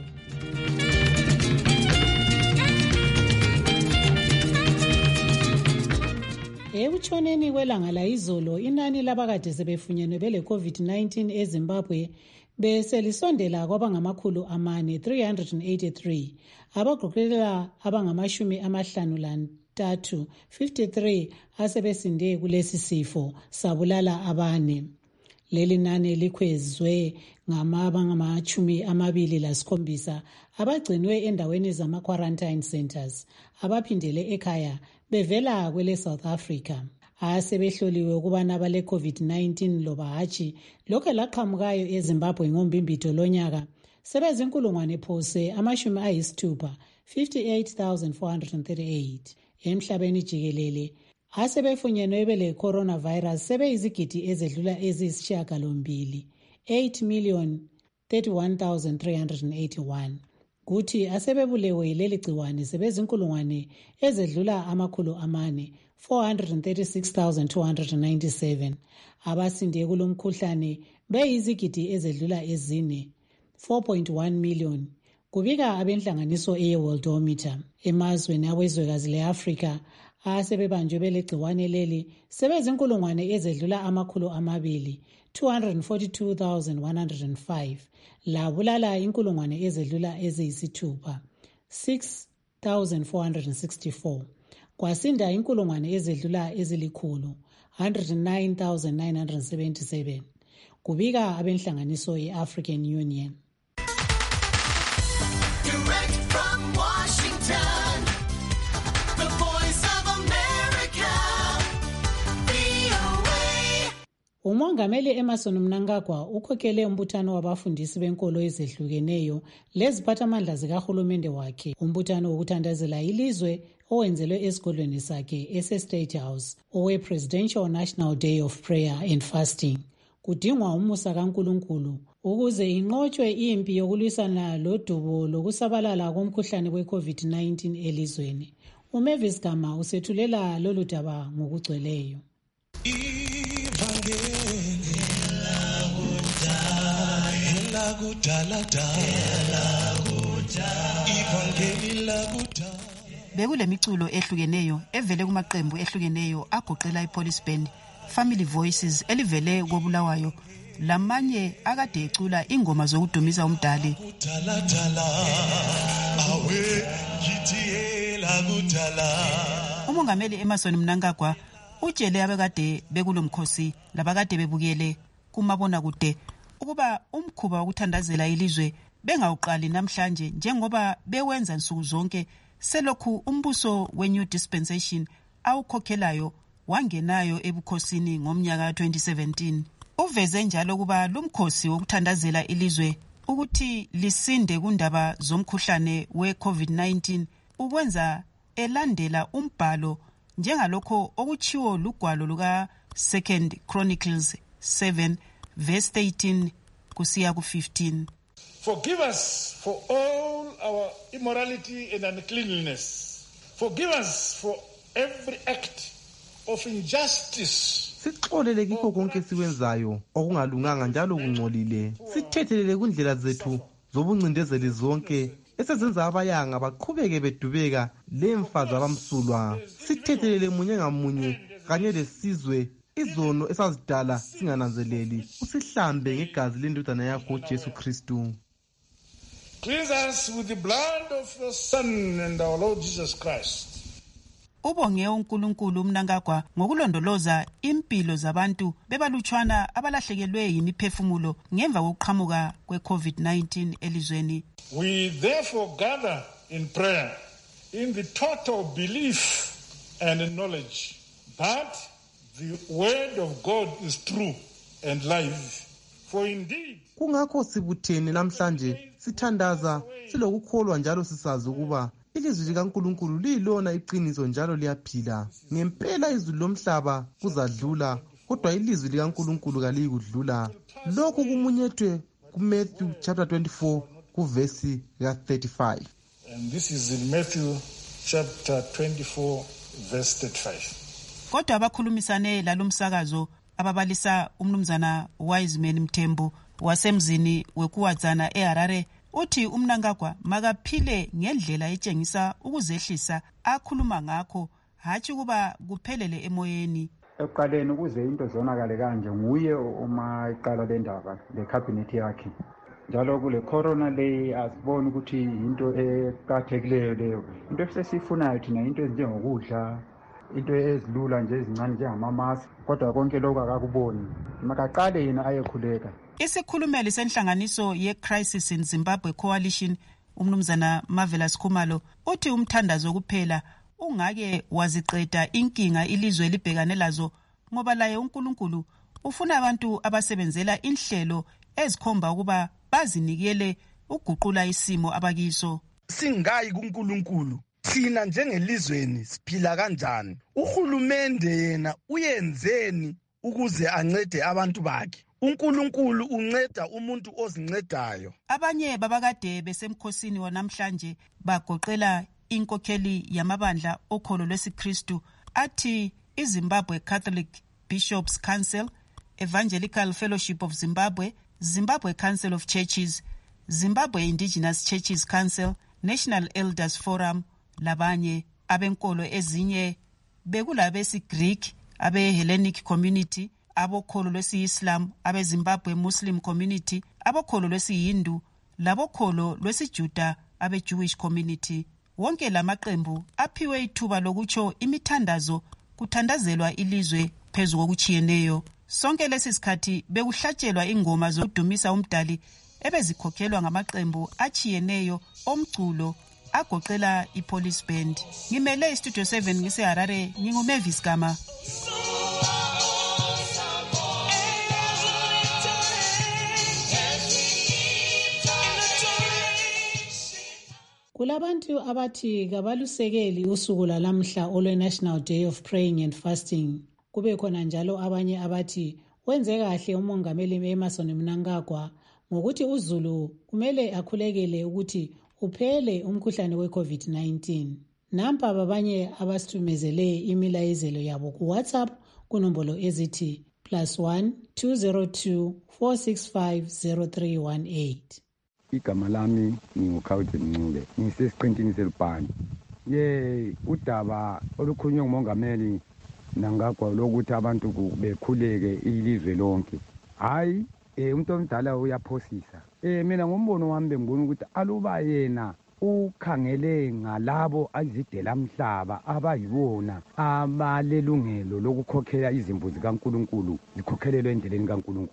Ekutshoneni kwelanga la izolo inani labakade sebefunyenwe bele COVID nineteen eZimbabwe beselisondela kwabangamakhulu amane three hundred eighty-three. Abagoqela abangamashumi amahlanu lantathu fifty-three asebesinde kulesi sifo sabulala abane. Leli nani likhwezwe ngamabangamathumi amabili lasikhombisa abagcinwe endaweni zama quarantine centers abaphindele ekhaya bevela kwele South Africa. Asebehloliwe ukubana bale COVID nineteen loba hatshi lokho laqhamukayo eZimbabwe ngombimbito lonyaka sebezinkulungwane phose amashumi ayisithupha fifty-eight thousand four hundred thirty-eight. Emhlabeni jikelele asebefunyenwe bele coronavirus sebeyizigidi ezedlula eziyisishiyagalombili eight million thirty-one thousand three hundred eighty-one. Kuthi asebebulewe leli gciwane sebezinkulungwane ezedlula amakhulu amane four hundred thirty-six thousand two hundred ninety-seven. Abasinde kulomkhuhlane beyizigidi ezedlula ezine four point one million. Kubika abenhlanganiso eyeWorldometer emazweni awezwekazi leAfrika asebebanjwe bele gciwane leli sebezinkulungwane ezedlula amakhulu amabili two hundred forty-two thousand one hundred five. Labulala inkulungwane ezedlula eziyisithupha six thousand four hundred sixty-four. Kwasinda inkulungwane ezedlula ezilikhulu one hundred nine thousand nine hundred seventy-seven. Kubika abenhlanganiso yeAfrican Union. Direct from Washington, the Voice of America, V O A. Umongameli Emerson Mnangagwa ukhokhele umbuthano wabafundisi benkolo ezehlukeneyo leziphathamandla zikahulumende wakhe. Umbuthano wokuthandazela ilizwe owenzelwe esigodlweni sakhe ese-State House owe-Presidential National Day of Prayer and Fasting. Kudingwa umusa kaNkulunkulu ukuze inqotshwe impi yokulwisana lodubo lokusabalala komkhuhlane we-COVID nineteen elizweni. uMavis Gama usethulela lolu daba ngokugcweleyo. Bekulemiculo ehlukeneyo evele kumaqembu ehlukeneyo agoqela iPolice Band, Family Voices elivele koBulawayo, lamanye akade ecula ingoma zokudumisa umdali. Umongameli Emerson Mnangagwa utshele abekade bekulomkhosi labakade bebukele kumabona kude ukuba umkhuba wokuthandazela ilizwe bengawuqali namhlanje njengoba bewenza nsuku zonke selokhu umbuso we-New Dispensation awukhokhelayo wangenayo ebukhosini ngomnyaka twenty seventeen. Uveze njalo kuba lumkhosi wokuthandazela ilizwe ukuthi lisinde kundaba zomkhuhlane we-COVID nineteen ukwenza elandela umbhalo njengalokho okuchiwo lugwalo luka Second Chronicles seven verse eighteen kusiya ku fifteen. Forgive us for all our immorality and uncleanliness. Forgive us for every act of injustice. Sixolele kikho konke sikwenzayo okungalunganga njalo kungcolile. Sithethelele kundlela zethu zobuncindezeli zonke esezenza abayanga baqhubeke bedubeka lemfazi abamsulwa. Sithethelele munye ngamunye kanye lesizwe izono esazidala singananzeleli. Usihlambe ngegazi lendodana yakho Jesu Kristu. Cleanse us with the blood of your Son and our Lord Jesus Christ. Ubonge uNkulunkulu Mnangagwa ngokulondoloza impilo zabantu bebalutshwana abalahlekelwe yimiphefumulo ngemva kokuqhamuka kwe-COVID nineteen elizweni. We therefore gather in prayer in the total belief and knowledge that the word of God is true and live. For indeed, kungakho sibuthene namhlanje sithandaza silokukholwa njalo sisazi ukuba ilizwi likaNkulunkulu liyilona iqiniso njalo liyaphila. Ngempela izwi lomhlaba kuzadlula kodwa ilizwi likaNkulunkulu kaliyikudlula. Lokhu kumunyethwe kuMatthew chapter twenty-four kuverse ka thirty-five. And this is in Matthew chapter twenty-four verse thirty-five. Kodwa abakhulumisane lalomsakazo ababalisa umnumzana Wiseman Mthembu wasemzini wekuwadzana eHarare uthi uMnangagwa makaphile ngendlela etshengisa ukuzehlisa akhuluma ngakho hatshi kuba kuphelele emoyeni. Ekuqaleni ukuze into zonakale kanje nguye uma iqala le ndaba le cabinet yakhe. Njalo kule corona le asibona ukuthi into eqhathekileyo leyo. Into esesifunayo thina into ezinjengokudla, into ezilula nje ezincane njengama-mask, kodwa konke lokho akakuboni. Makaqale yena ayekhuleka. Isikhulumeli senhlanganiso ye-Crisis in Zimbabwe Coalition umnumzana Marvelous Khumalo uthi umthandazo kuphela ungake waziqeda inkinga ilizwe libhekane lazo ngoba laye uNkulunkulu ufuna abantu abasebenzela inhlelo ezikhomba ukuba bazinikele uguqula isimo abakiso. Singayi kuNkulunkulu thina njengelizweni siphila kanjani? Uhulumende yena uyenzeni ukuze ancede abantu bakhe? uNkulunkulu unceda umuntu ozincedayo. Abanye babakade besemkhosini wanamhlanje bagoqela inkokheli yamabandla okholo lwesiKristu athi iZimbabwe Catholic Bishops Council, Evangelical Fellowship of Zimbabwe, Zimbabwe Council of Churches, Zimbabwe Indigenous Churches Council, National Elders Forum labanye. Abenkolo ezinye bekulabesiGreek, abe-Hellenic Community, abokholo lwesi-Islam, abe-Zimbabwe Muslim Community, abokholo lwesi-Hindu, labokholo lwesi-Juda, abe-Jewish Community. Wonke lamaqembu aphiwe ithuba lokutsho imithandazo kuthandazelwa ilizwe phezu kokuchiyeneyo. Sonke lesi sikhathi bekuhlatshelwa ingoma zokudumisa umdali ebezikhokhelwa ngamaqembu achiyeneyo omculo agoqela iPolice Band. Ngimele iStudio seven ngiseHarare, nginguMavis Gama. Kulabantu abathi kabalusekeli usuku lalamhla olwe National Day of Praying and Fasting. Kube khona njalo abanye abathi wenze kahle umongameli Emmerson Mnangagwa ngokuthi uZulu kumele akhulekele ukuthi uphele umkhuhlane we-COVID nineteen. Nampa babanye abasithumezele imilayezelo yabo ku WhatsApp kunombolo ezithi plus one two zero two four six five zero three one eight. Igama lami nginguKhawuthi Mncube, ngisesiqintini selibhani. Ye udaba olukhulunywa ngumongameli Mnangagwa lokuthi abantu bekhuleke ilizwe lonke. Hayi eh umuntu omdala uyaphosisa. Eh mina ngombono wami bengibona ukuthi aluba yena ukhangele ngalabo azidela mhlaba abayibona abalelungelo lokukhokhela izimbuzi kaNkuluNkulu zikhokhelelwe endleleni kaNkuluNkulu.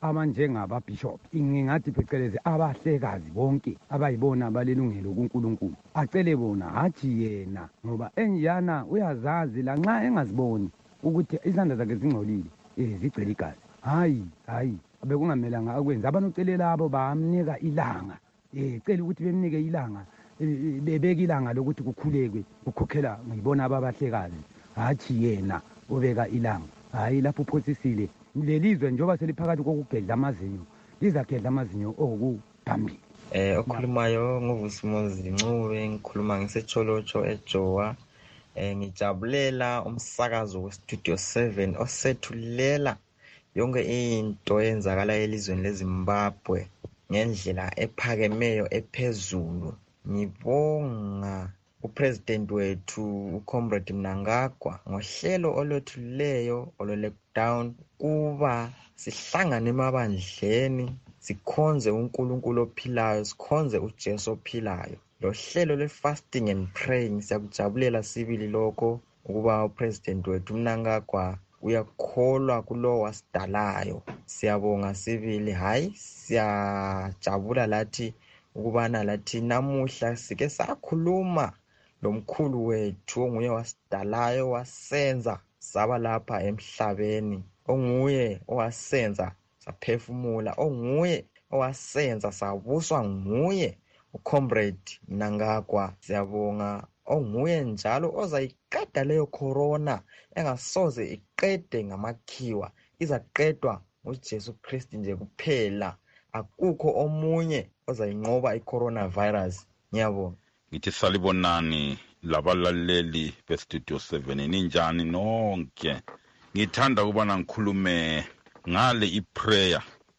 abanjengababishop ngingathi phecelezi abahlekazi bonke abayibona balelungelo kuNkulunkulu acele bona hathi yena ngoba enjana uyazazi lanxa engaziboni ukuthi izandla zakhe zingcolile eh zigcwele igazi hayi hayi bekungamelanga akwenza abanocelela abo bamnika ilanga eh cela ukuthi bemnike ilanga bebeka ilanga lokuthi kukhulekwe ukhokhela ngibona ababahlekazi hathi yena ubeka ilanga hayi lapho uphosisile lelizwe njoba seliphakathi kokugedla amazinyo lizagedla amazinyo okuphambili. Eh okhulumayo nguVusimozi Ncube ngikhuluma ngisecholocho eJowa. Eh ngijabulela umsakazo weStudio seven osethulela yonke into eyenzakala elizweni leZimbabwe ngendlela ephakemeyo ephezulu. Ngibonga uPresident wethu uComrade Mnangagwa ngohlelo olwethuleyo olo-lockdown kuba sihlangane emabandleni sikhonze uNkulunkulu ophilayo sikhonze uJesu ophilayo. Lo hlelo le-fasting and praying siyakujabulela sibili lokho ukuba uPresident wethu Mnangagwa uyakholwa kulo wasidalayo. Siyabonga sibili hayi siyajabula lathi ukubana lathi namuhla sike sakhuluma lomkhulu wethu onguye wasidalayo wasenza saba lapha emhlabeni, onguye owasenza saphefumula, onguye owasenza sabuswa nguye uComrade Mnangagwa. Siyabonga onguye njalo ozayiqeda leyo corona engasoze iqede ngamakhiwa, izaqedwa nguJesu Kristu nje kuphela. Akukho omunye ozayinqoba iCoronavirus. Ngiyabonga. Ngithi salibonani labalaleli beStudio seven ninjani nonke. Ngithanda ukubana ngikhulume ngale iprayer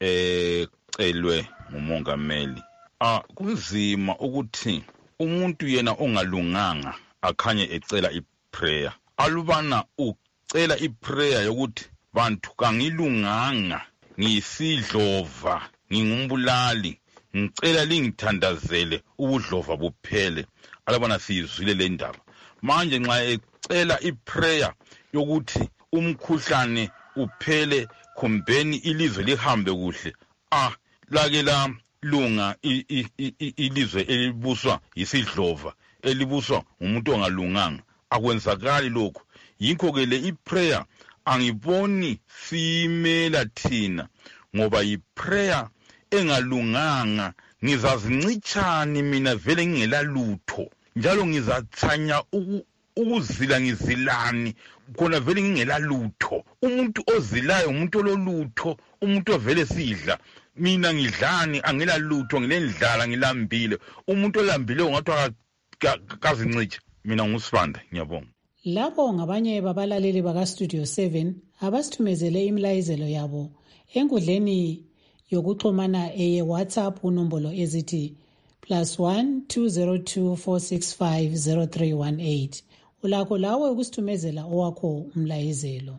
ecelwe ngumongameli. Ah kunzima ukuthi umuntu yena ongalunganga akhanye ecela iprayer. Alubana ucela iprayer yokuthi bantu kangilunganga, ngiyisidlova, ngingumbulali, ngicela lingithandazele ubudlova buphele. Alabana sizwile le ndaba. Manje nxa ecela iprayer yokuthi umkhuhlane uphele khombeni ilizwe lihambe kuhle, ah lake la lunga ilizwe elibuswa yisidlova, elibuswa umuntu ongalunganga, akwenzakali lokho. Yikho ke le iprayer angiboni simela thina ngoba iprayer engalunganga ngizazincitshani mina vele ngingela lutho, njalo ngizathanya ukuzila ngizilani khona vele ngingela lutho. Umuntu ozilayo umuntu ololutho, umuntu ovele sidla. Mina ngidlani angela lutho, ngilendlala ngilambile. Umuntu olambile ungathi akazincitshe. Mina ngusibanda. Ngiyabonga. Labo ngabanye babalaleli bakaStudio seven abasithumezele imlayizelo yabo enkundleni yokuxhumana eye WhatsApp unombolo ezithi plus one two zero two four six five zero three one eight. Ulakho lawe ukusithumezela owakho umlayizelo.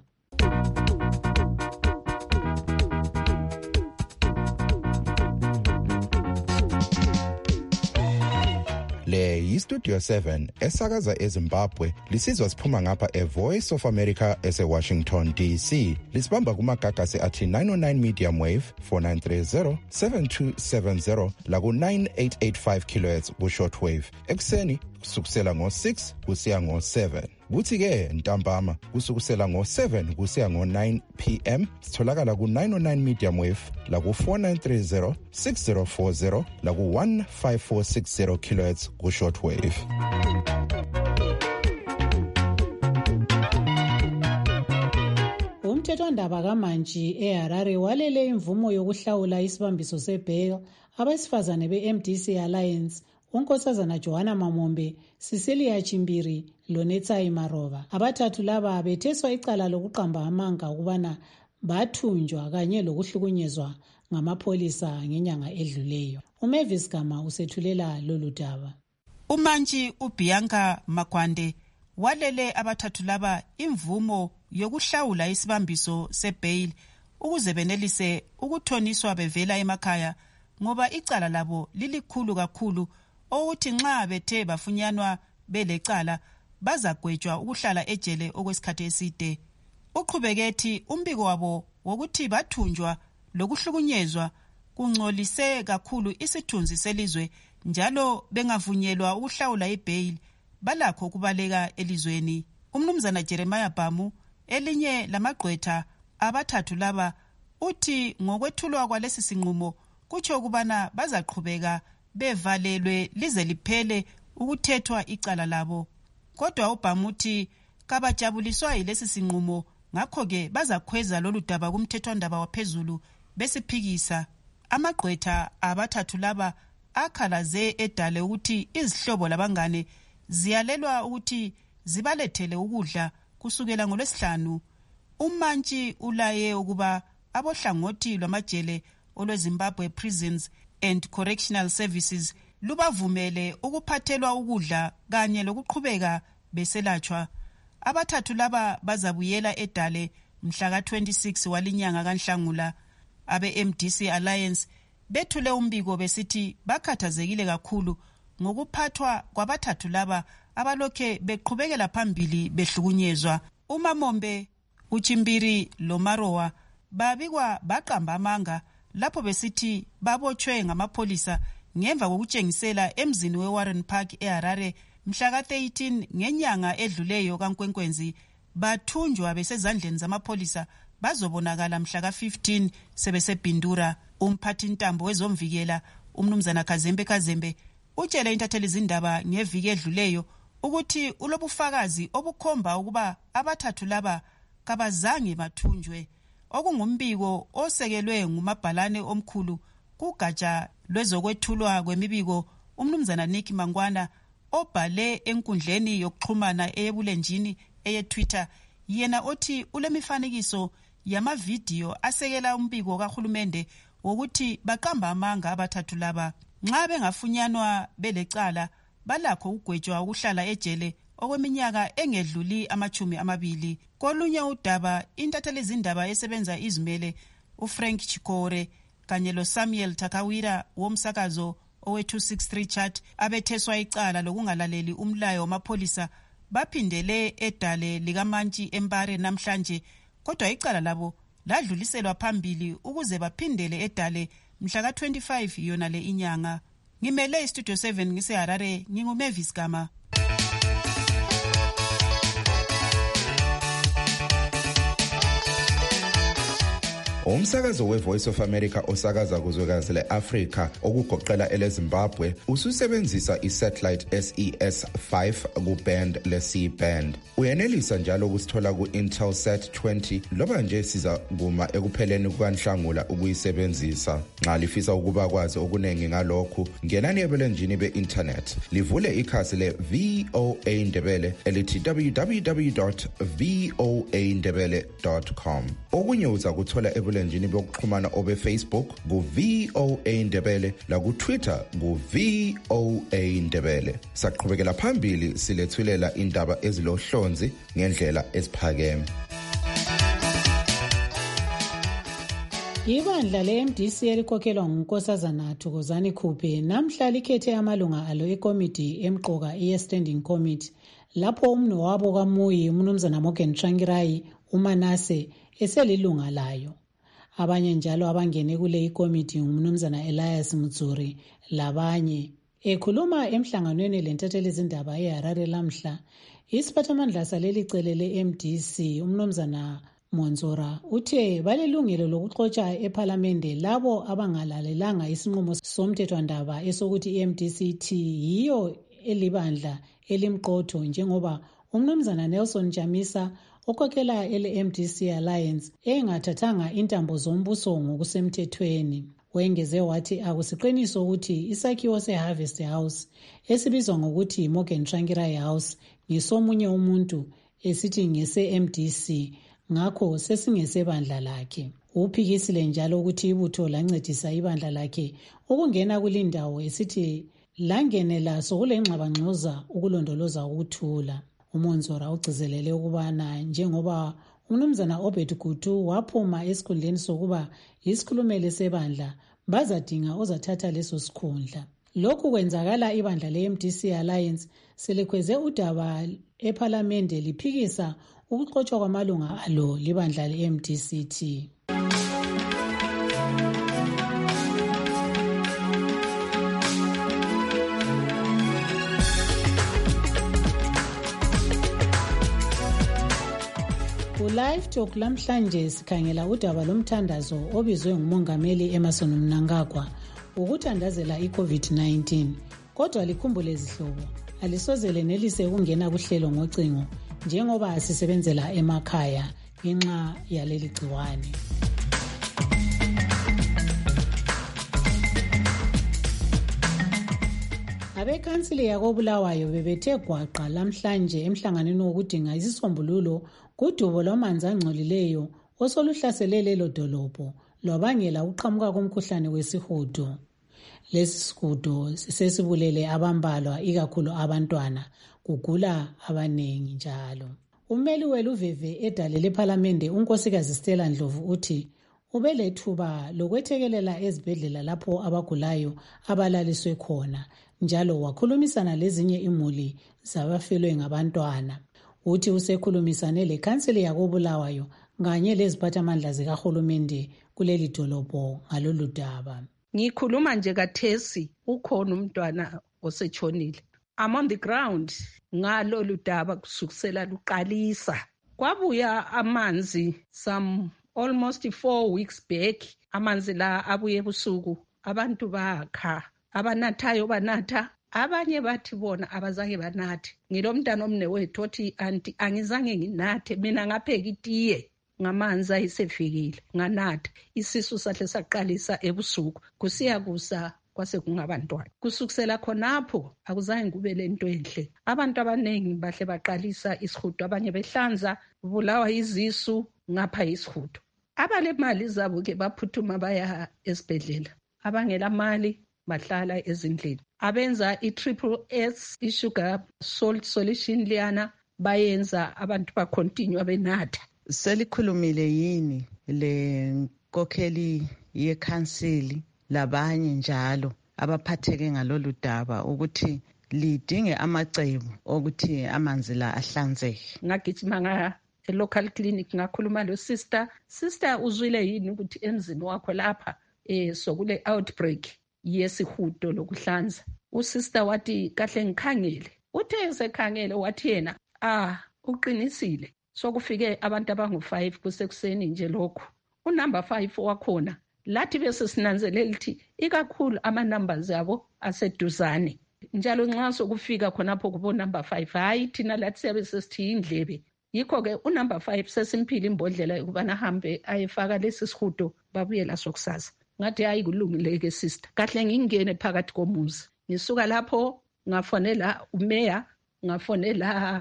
Le yiStudio seven esakaza eZimbabwe lisizwa siphuma ngapha eVoice of America eseWashington D C. Lisibamba kumagagasi athi nine oh nine medium wave four nine three zero seven two seven zero laku nine eight eight five kilohertz ku shortwave. Ekseni kusukusela ngo six kusiya ngo seven. Kuthi ke ntambama kusukusela ngo seven kusiya ngo nine p m sitholakala ku nine oh nine medium wave la ku four nine three zero six zero four zero la ku one five four six zero kilohertz ku shortwave. Umthethwandaba kaMantshi eHarare walele imvumo yokuhlawula isibambiso sebail abesifazane be-M D C Alliance unkosazana Joanna Mamombe, Cecilia Chimbiri loNetsai Maroba. Abathathu laba betheswa icala lokuqamba amanga ukubana bathunjwa kanye lokuhlukunyezwa ngamapholisa ngenyanga edluleyo. uMavis Gama usethulela lolu daba. uMantshi uBianca Magwande walele abathathu laba imvumo yokuhlawula isibambiso sebail ukuze benelise ukuthoniswa bevela emakhaya ngoba icala labo lilikhulu kakhulu ukuthi nxa bethe bafunyanwa belecala bazagwetshwa ukuhlala ejele okwesikhathi eside. Uqhubeke ethi umbiko wabo wokuthi bathunjwa lokuhlukunyezwa kungcolise kakhulu isithunzi selizwe njalo bengavunyelwa ukuhlawula ibhail balakho ukubaleka elizweni. Umnumzana Jeremiah Bhamu, elinye lamagqwetha abathathu laba, uthi ngokwethulwa kwalesi sinqumo kutsho ukubana bazaqhubeka bevalelwe lize liphele ukuthethwa icala labo. Kodwa uBhamu uthi kabajabuliswa yilesi sinqumo, ngakho-ke bazakhweza lolu daba kumthethwandaba waphezulu besiphikisa. Amagqwetha abathathu laba akhalaze edale ukuthi izihlobo labangane ziyalelwa ukuthi zibalethele ukudla kusukela ngolwesihlanu. Umantshi ulaye ukuba abohlangothi lwamajele olweZimbabwe Prisons and Correctional Services lubavumele ukuphathelwa ukudla kanye lokuqhubeka beselatshwa. Abathathu laba bazabuyela edale mhla ka twenty-six walinyanga kaNhlangula. Abe M D C Alliance bethule umbiko besithi bakhathazekile kakhulu ngokuphathwa kwabathathu laba abalokhe beqhubekela phambili behlukunyezwa. UMamombe, uChimbiri loMarowa babikwa baqamba amanga lapho besithi babotshwe ngamapholisa ngemva kokutshengisela emzini weWarren Park eHarare mhla ka thirteen ngenyanga edluleyo kaNkwenkwenzi, bathunjwa besezandleni zamapholisa bazobonakala mhla ka fifteen sebesebhindura. Umphathi ntambo wezomvikela umnumzana Kazembe Kazembe utshele intatheli izindaba ngeviki edluleyo ukuthi ulobufakazi obukhomba ukuba abathathu laba kabazange bathunjwe, okungumbiko osekelwe ngumabhalane omkhulu kugatsha lwezokwethulwa kwemibiko umnumzana Nick Mangwana obhale enkundleni yokuxhumana eyebulenjini eye-Twitter, yena othi ulemifanekiso yamavidiyo asekela umbiko kahulumende wokuthi baqamba amanga abathathu laba. Nxa bengafunyanwa belecala balakho ukugwetshwa ukuhlala ejele okweminyaka engedluli amachumi amabili. Kolunye udaba, intatheli izindaba esebenza izimele uFrank Chikore kanye lo Samuel Takawira womsakazo owe two sixty-three chat abetheswa icala lokungalaleli umlayo wamapholisa baphindele edale likamantshi eMpare namhlanje, kodwa icala labo ladluliselwa phambili ukuze baphindele edale mhla ka twenty-five yona le inyanga. Ngimele iStudio seven ngiseHarare, nginguMavis Gama. Umsakazo weVoice of America osakaza kuzwekazi leAfrika okugoqela eleZimbabwe ususebenzisa isatellite S E S five kuband le-C band. Uyenelisa njalo ukusithola ku-Intelsat twenty loba nje siza kuma ekupheleni kukaNhlangula ukuyisebenzisa. Nxa lifisa ukuba kwazi okuningi ngalokhu, ngenani ebulenjini be-internet livule ikhasi le-V O A Ndebele elithi w w w dot v o a ndebele dot com. Okunye uza kuthola ebulenjini bokuxhumana obe Facebook ku V O A Ndebele la ku Twitter ku V O A Ndebele. Saqhubekela phambili silethulela indaba ezilohlonzi ngendlela esiphakeme. Ibandla le-M D C elikhokhelwa nguNkosazana Thokozani Khuphe namhla likhethe amalunga alo ekomiti emqoka ye-Standing Committee lapho umnewabo kaMuyi umnumzana Morgan Tsvangirai uManase eselilunga layo. Abanye njalo abangene kule ikomiti ngumnumzana Elias Mutsuri labanye. Ekhuluma emhlanganweni lentatheli izindaba eHarare lamhla, isiphathamandla saleli cele le-M D C umnumzana Monzora uthe balelungelo lokuxotsha ePhalamende labo abangalalelanga isinqumo somthethwandaba esokuthi i-M D C T yiyo elibandla elimqotho njengoba umnumzana Nelson Chamisa okhokhela ele-M D C Alliance engathathanga intambo zombuso ngokusemthethweni. Wengeze wathi akusiqiniso ukuthi isakhiwo seHarvest House esibizwa ngokuthi Morgan Tsvangirai House ngesomunye umuntu esithi ngese-M D C ngakho sesingesebandla lakhe. Uphikisile njalo ukuthi ibutho lancedisa ibandla lakhe ukungena kulindawo esithi langenela sokulengxabangxoza ukulondoloza ukuthula. uMonzora ugcizelele ukubana njengoba umnumzana Obed Gutu waphuma esikhundleni sokuba isikhulumeli sebandla bazadinga ozathatha leso sikhundla. Lokhu kwenzakala ibandla le-M D C Alliance selekhweze udaba ePhalamende liphikisa ukuxotshwa kwamalunga alo libandla le-M D C T. Live Talk lamhlanje sikhangela udaba lomthandazo obizwe ngumongameli Emmerson Mnangagwa ukuthandazela i-COVID nineteen. Kodwa likhumbule izihlobo, alisoze lenelise ukungena kuhlelo ngocingo njengoba sisebenzela emakhaya ngenxa yaleli gciwane. Abekhansili yakobulawayo bebethe gwaqa lamhlanje emhlanganweni wokudinga isisombululo kudubo lwamanzi angcolileyo osoluhlasele lelo dolobho lwabangela ukuqhamuka komkhuhlane wesihudo. Lesi sihudo sesibulele abambalwa ikakhulu abantwana, kugula abanengi njalo. Umeli weluveve edale lephalamende unkosikazi Stella Ndlovu uthi ubelethuba lokwethekelela ezibhedlela lapho abagulayo abalaliswe khona, njalo wakhulumisana lezinye imuli zabafelwe ngabantwana. Uthi usekhulumisane lekhansili yakobulawayo kanye leziphathamandla zikahulumende kuleli dolobho ngalolu daba. Ngikhuluma nje kathesi ukhona umntwana osetshonile. I'm on the ground ngalolu daba kusukisela luqalisa. Kwabuya amanzi some almost four weeks back. Amanzi la abuye ebusuku, abantu bakha, abanathayo banatha, abanye bathi bona abazange banathe. Ngilomntana omnewethu othi anti angizange nginathe, mina ngapheka itiye ngamanzi ayisefikile nganatha. Isisu sahle saqalisa ebusuku kusiya kusa kwase kungabantwana. Kusukisela khonapho akuzange kube lento enhle. Abantu abanengi bahle baqalisa isihudo, abanye behlanza, bulawa izisu ngapha isihudo. Abale mali zabo ke baphuthuma baya esibhedlela, abangela mali bahlala ezindlini. Abenza i-triple S i-sugar salt solution liyana bayenza abantu bacontinue benatha. Selikhulumile yini le nkokheli yekhansili labanye njalo abaphatheke ngalolu daba ukuthi lidinge amacebo okuthi amanzi la ahlanzeke? Ngagijima nga e-local clinic ngakhuluma lo sister. Sister, uzwile yini ukuthi emzini wakho lapha eh sokule outbreak yesihudo lokuhlanza? Usister wathi kahle ngikhangele. Uthe esekhangele wathi yena ah uqinisile. Sokufike abantu abangu five kusekuseni nje lokho. Unumber five wakhona lathi bese sinanzelela ukuthi ikakhulu ama numbers yabo aseduzane. Njalo nxa sokufika khonapho kubo number five, hayi thina lathi siyabe sesithi indlebe. Yikho ke unumber five sesimphila imbodlela ukubana hambe ayefaka lesi sihudo babuye la sokusasa. Ngathi hayi kulungile ke sister, kahle ngingene phakathi komuzi. Ngisuka lapho ngafonela umeya, ngafonela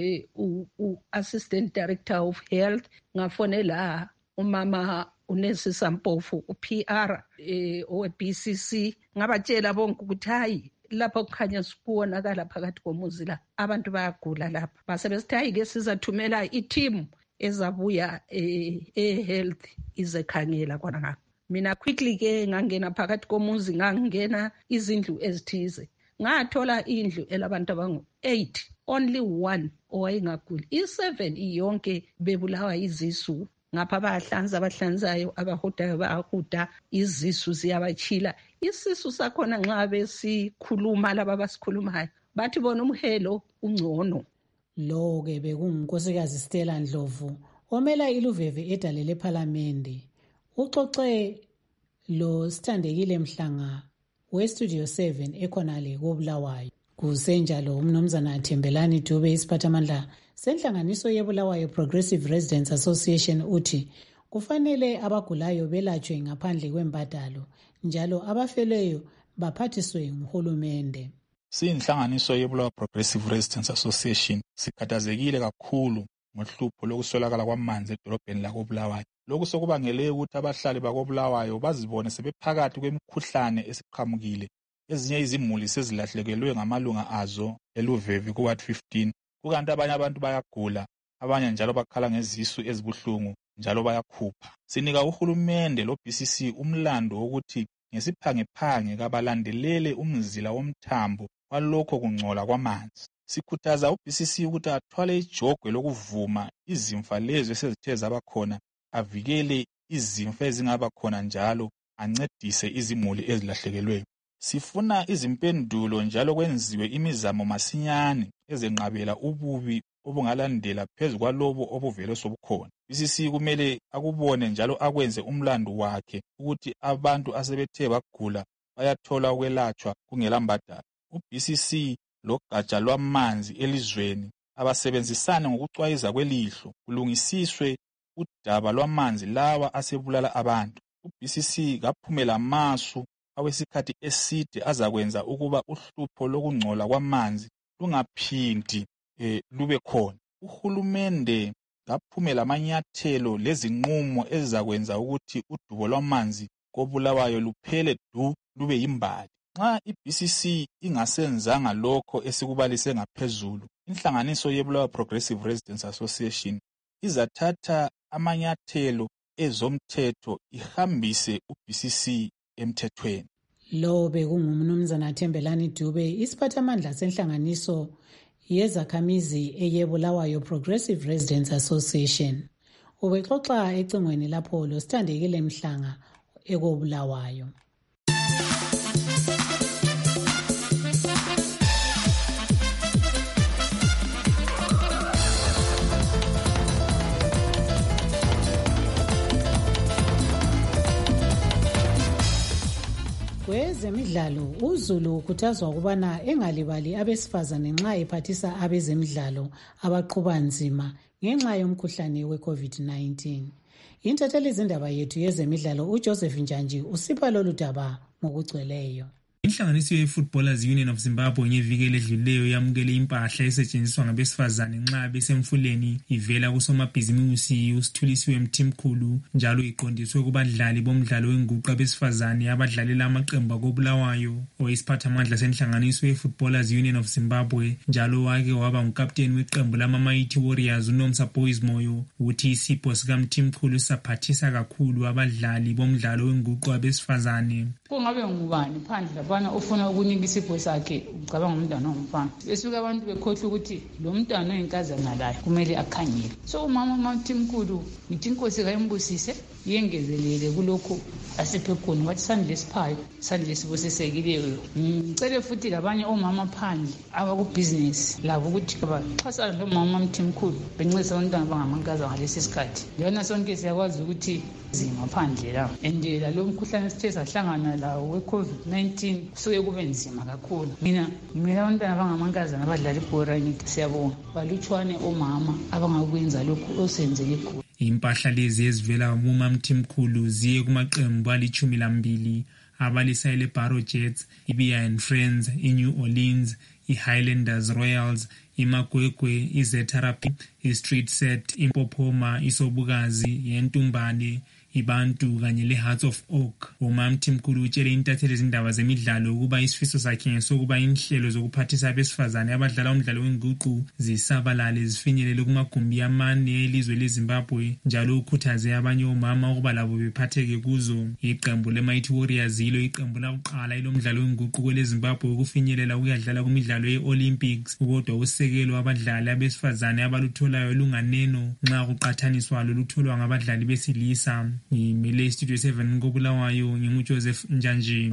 u-assistant director of health, ngafonela umama uNesi Sampofu u-P R eh owe-B C C, ngabatshela bonke ukuthi hayi lapho kukhanya sikuwonakala phakathi komuzi la abantu bayagula lapha. Base besithi hayi ke sizathumela i-team ezabuya e-health izekhangela khona ngapha. Mina quickly ke ngangena phakathi komuzi, ngangena izindlu ezithize, ngathola indlu elabantu abangu eight, only one owayengaguli. I-seven iyonke bebulawa izisu. Ngapha bayahlanza abahlanzayo, abahudayo bayahuda, izisu ziyabachila. Isisu sakhona nxa besikhuluma laba basikhulumayo bathi bona umhelo ungcono. Lo ke bekungunkosikazi Stella Ndlovu omela iluveve edale lephalamende. Uxoxe lo Sithandekile Mhlanga we-Studio seven ekhonale koBulawayo. Kusenjalo umnumzana Thembelani Dube isiphathamandla senhlanganiso yeBulawayo Progressive Residents Association uthi kufanele abagulayo belatshwe ngaphandle kwembadalo, njalo abafeleyo baphathiswe nguhulumende. Siyinhlanganiso yeBulawayo Progressive Residents Association sikhathazekile kakhulu ngohlupho lokuswelakala kwamanzi edolobheni lakoBulawayo. Lokhu sokubangele ukuthi abahlali bakoBulawayo bazibone sebephakathi kwemikhuhlane esiqhamukile. Ezinye izimuli sezilahlekelwe ngamalunga azo eluvevi ku-Ward fifteen. Kukanti abanye abantu bayagula, abanye njalo bakhala ngezisu ezibuhlungu njalo bayakhupha. Sinika uhulumende lo-B C C umlando wokuthi ngesiphangephange kabalandelele umzila womthambo walokho kungcola kwamanzi. Sikhuthaza u-B C C ukuthi athwale ijogwe lokuvuma izimfa lezo esezithe zabakhona, avikele izimfa ezingaba khona njalo ancedise izimuli ezilahlekelweyo. Sifuna izimpendulo njalo kwenziwe imizamo masinyane ezenqabela ububi obungalandela phezu kwalobo obuvele sobukhona. B C C kumele akubone njalo akwenze umlando wakhe ukuthi abantu asebethe bagula bayathola ukwelatshwa kungela mbadalo. U-B C C logatsha lwamanzi elizweni abasebenzisane ngokucwayiza kwelihlo kulungisiswe udaba lwamanzi lawa asebulala abantu. U-B C C kaphumela masu awesikhathi eside azakwenza ukuba uhlupho lokungcola kwamanzi lungaphindi eh, lube khona. Uhulumende kaphumela amanyathelo lezinqumo ezizakwenza ukuthi udubo lwamanzi koBulawayo luphele du lube yimbali. Nxa i-B C C ingasenzanga lokho esikubalise ngaphezulu, inhlanganiso yeBulawayo Progressive Residents Association izathatha amanyathelo ezomthetho ihambise u-B C C emthethweni. Lo bekungumnumzana Thembelani Dube, isiphathamandla senhlanganiso yezakhamizi eyeBulawayo Progressive Residents Association. Ubexoxa ecingweni lapho lo Sithandekile Mhlanga ekoBulawayo. Kwezemidlalo, uZulu ukhuthazwa ukubana engalibali abesifazane nxa ephathisa abezemidlalo abaqhuba nzima ngenxa yomkhuhlane we-COVID nineteen. Intatheli izindaba yethu yezemidlalo uJoseph Njanji usipha lolu daba ngokugcweleyo. Inhlanganiso ye-Footballers Union of Zimbabwe ngeviki eledluleyo yamukele impahla esetshenziswa ngabesifazane nxa besemfuleni ivela kusomabhizimusi uSithulisiwe Mthimkhulu njalo iqondiswe kubadlali bomdlalo wenguqu abesifazane abadlalela amaqembu akoBulawayo. Oyisiphathamandla senhlanganiso ye-Footballers Union of Zimbabwe njalo wake waba ngukapteni weqembu lama-Mighty Warriors uNomsa Boys Moyo uthi isipho sikaMthimkhulu saphathisa kakhulu abadlali bomdlalo wenguqu abesifazane. Kungabe ngubani phandle abana ufuna ukunika isipho sakhe ucabanga umntwana omfana besuka abantu bekhohle ukuthi lo mntwana oyinkazana layo kumele akhanyele. So umama uMthimkhulu ngithi inkosi kayimbusise yengezelele kulokho asiphe khona wathi sandile siphayo sandile sibusisekileyo. Ngicele futhi labanye omama phandle abakubhizinisi labo ukuthi baxhasana nomama uMthimkhulu bencedisa abantwana abangamankazana ngalesi sikhathi. Lona sonke siyakwazi ukuthi zima phandle la endela lo mkhuhlane sithe sahlangana lawo we-COVID nineteen kusuke kube nzima kakhulu. Mina ngimela abantwana abangamankazana abadlala ibhora ngithi siyabonga balutshwane omama abangakwenza lokhu osenzele khona. Impahla lezi ezivela kuMama Mthimkhulu ziye kumaqembu alichumi lambili abalisa ile Barrow Jets, iBia and Friends, iNew Orleans, iHighlanders Royals, iMagwegwe, iZetarapi, iStreet Set, iMpophoma, iSobukazi, yeNtumbane, iBantu kanye leHearts of Oak. Umama Mthimkhulu utshele intatheli izindaba zemidlalo ukuba isifiso sakhe ngesokuba inhlelo zokuphathisa abesifazane abadlala umdlalo wenguqu zisabalale zifinyelele kumagumbi amane elizwe leZimbabwe njalo ukhuthaze abanye omama ukuba labo bephatheke kuzo. Iqembu leMighty Warriors yilo iqembu lakuqala elomdlalo wenguqu kweleZimbabwe ukufinyelela ukuyadlala kumidlalo ye-Olympics kodwa usekelo abadlali abesifazane abalutholayo lunganeno nxa kuqathaniswa lolutholwa ngabadlali besilisa. Ngimele Studio seven koBulawayo nginguJoseph Njanji.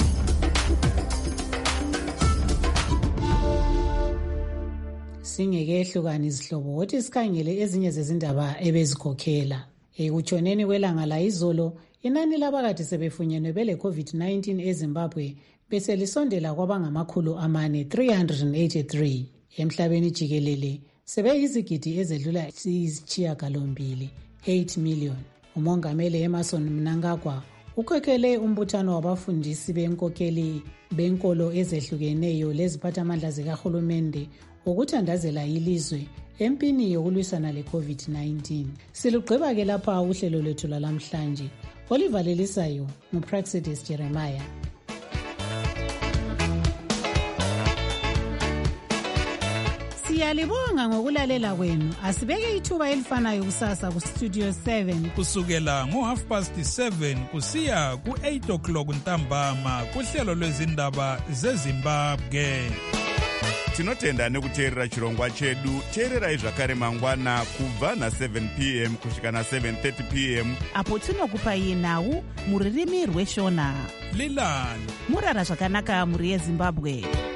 Singeke ehlukani izihlobo wothi sikhangele ezinye zezindaba ebezikhokhela. Ekutshoneni kwelanga la izolo inani labakade sebefunyenwe bele COVID nineteen eZimbabwe bese lisondela kwabangamakhulu amane three hundred eighty-three. Emhlabeni jikelele sebe izigidi ezedlula isishiyagalombili eight million. Umongameli Emerson Mnangagwa ukhokhele umbuthano wabafundisi benkokeli benkolo ezehlukeneyo leziphathamandla zikahulumende ukuthandazela ilizwe empini yokulwisana le-COVID nineteen. Silugqiba ke lapha uhlelo lwethu lwalamhlanje. Olivalelisayo nguPraxidis Jeremiah. Siyalibonga ngokulalela kwenu. Asibeke ithuba elifanayo kusasa ku Studio seven kusukela ngo half past seven kusiya ku eight o'clock ntambama kuhlelo lwezindaba zeZimbabwe. Tinotenda nekuteerera chirongwa chedu. Teererai zvakare mangwana kubva na seven p m kusvika na seven thirty p m apo tinokupai nhau muririmi rweshona. Lilani murara zvakanaka muri yeZimbabwe.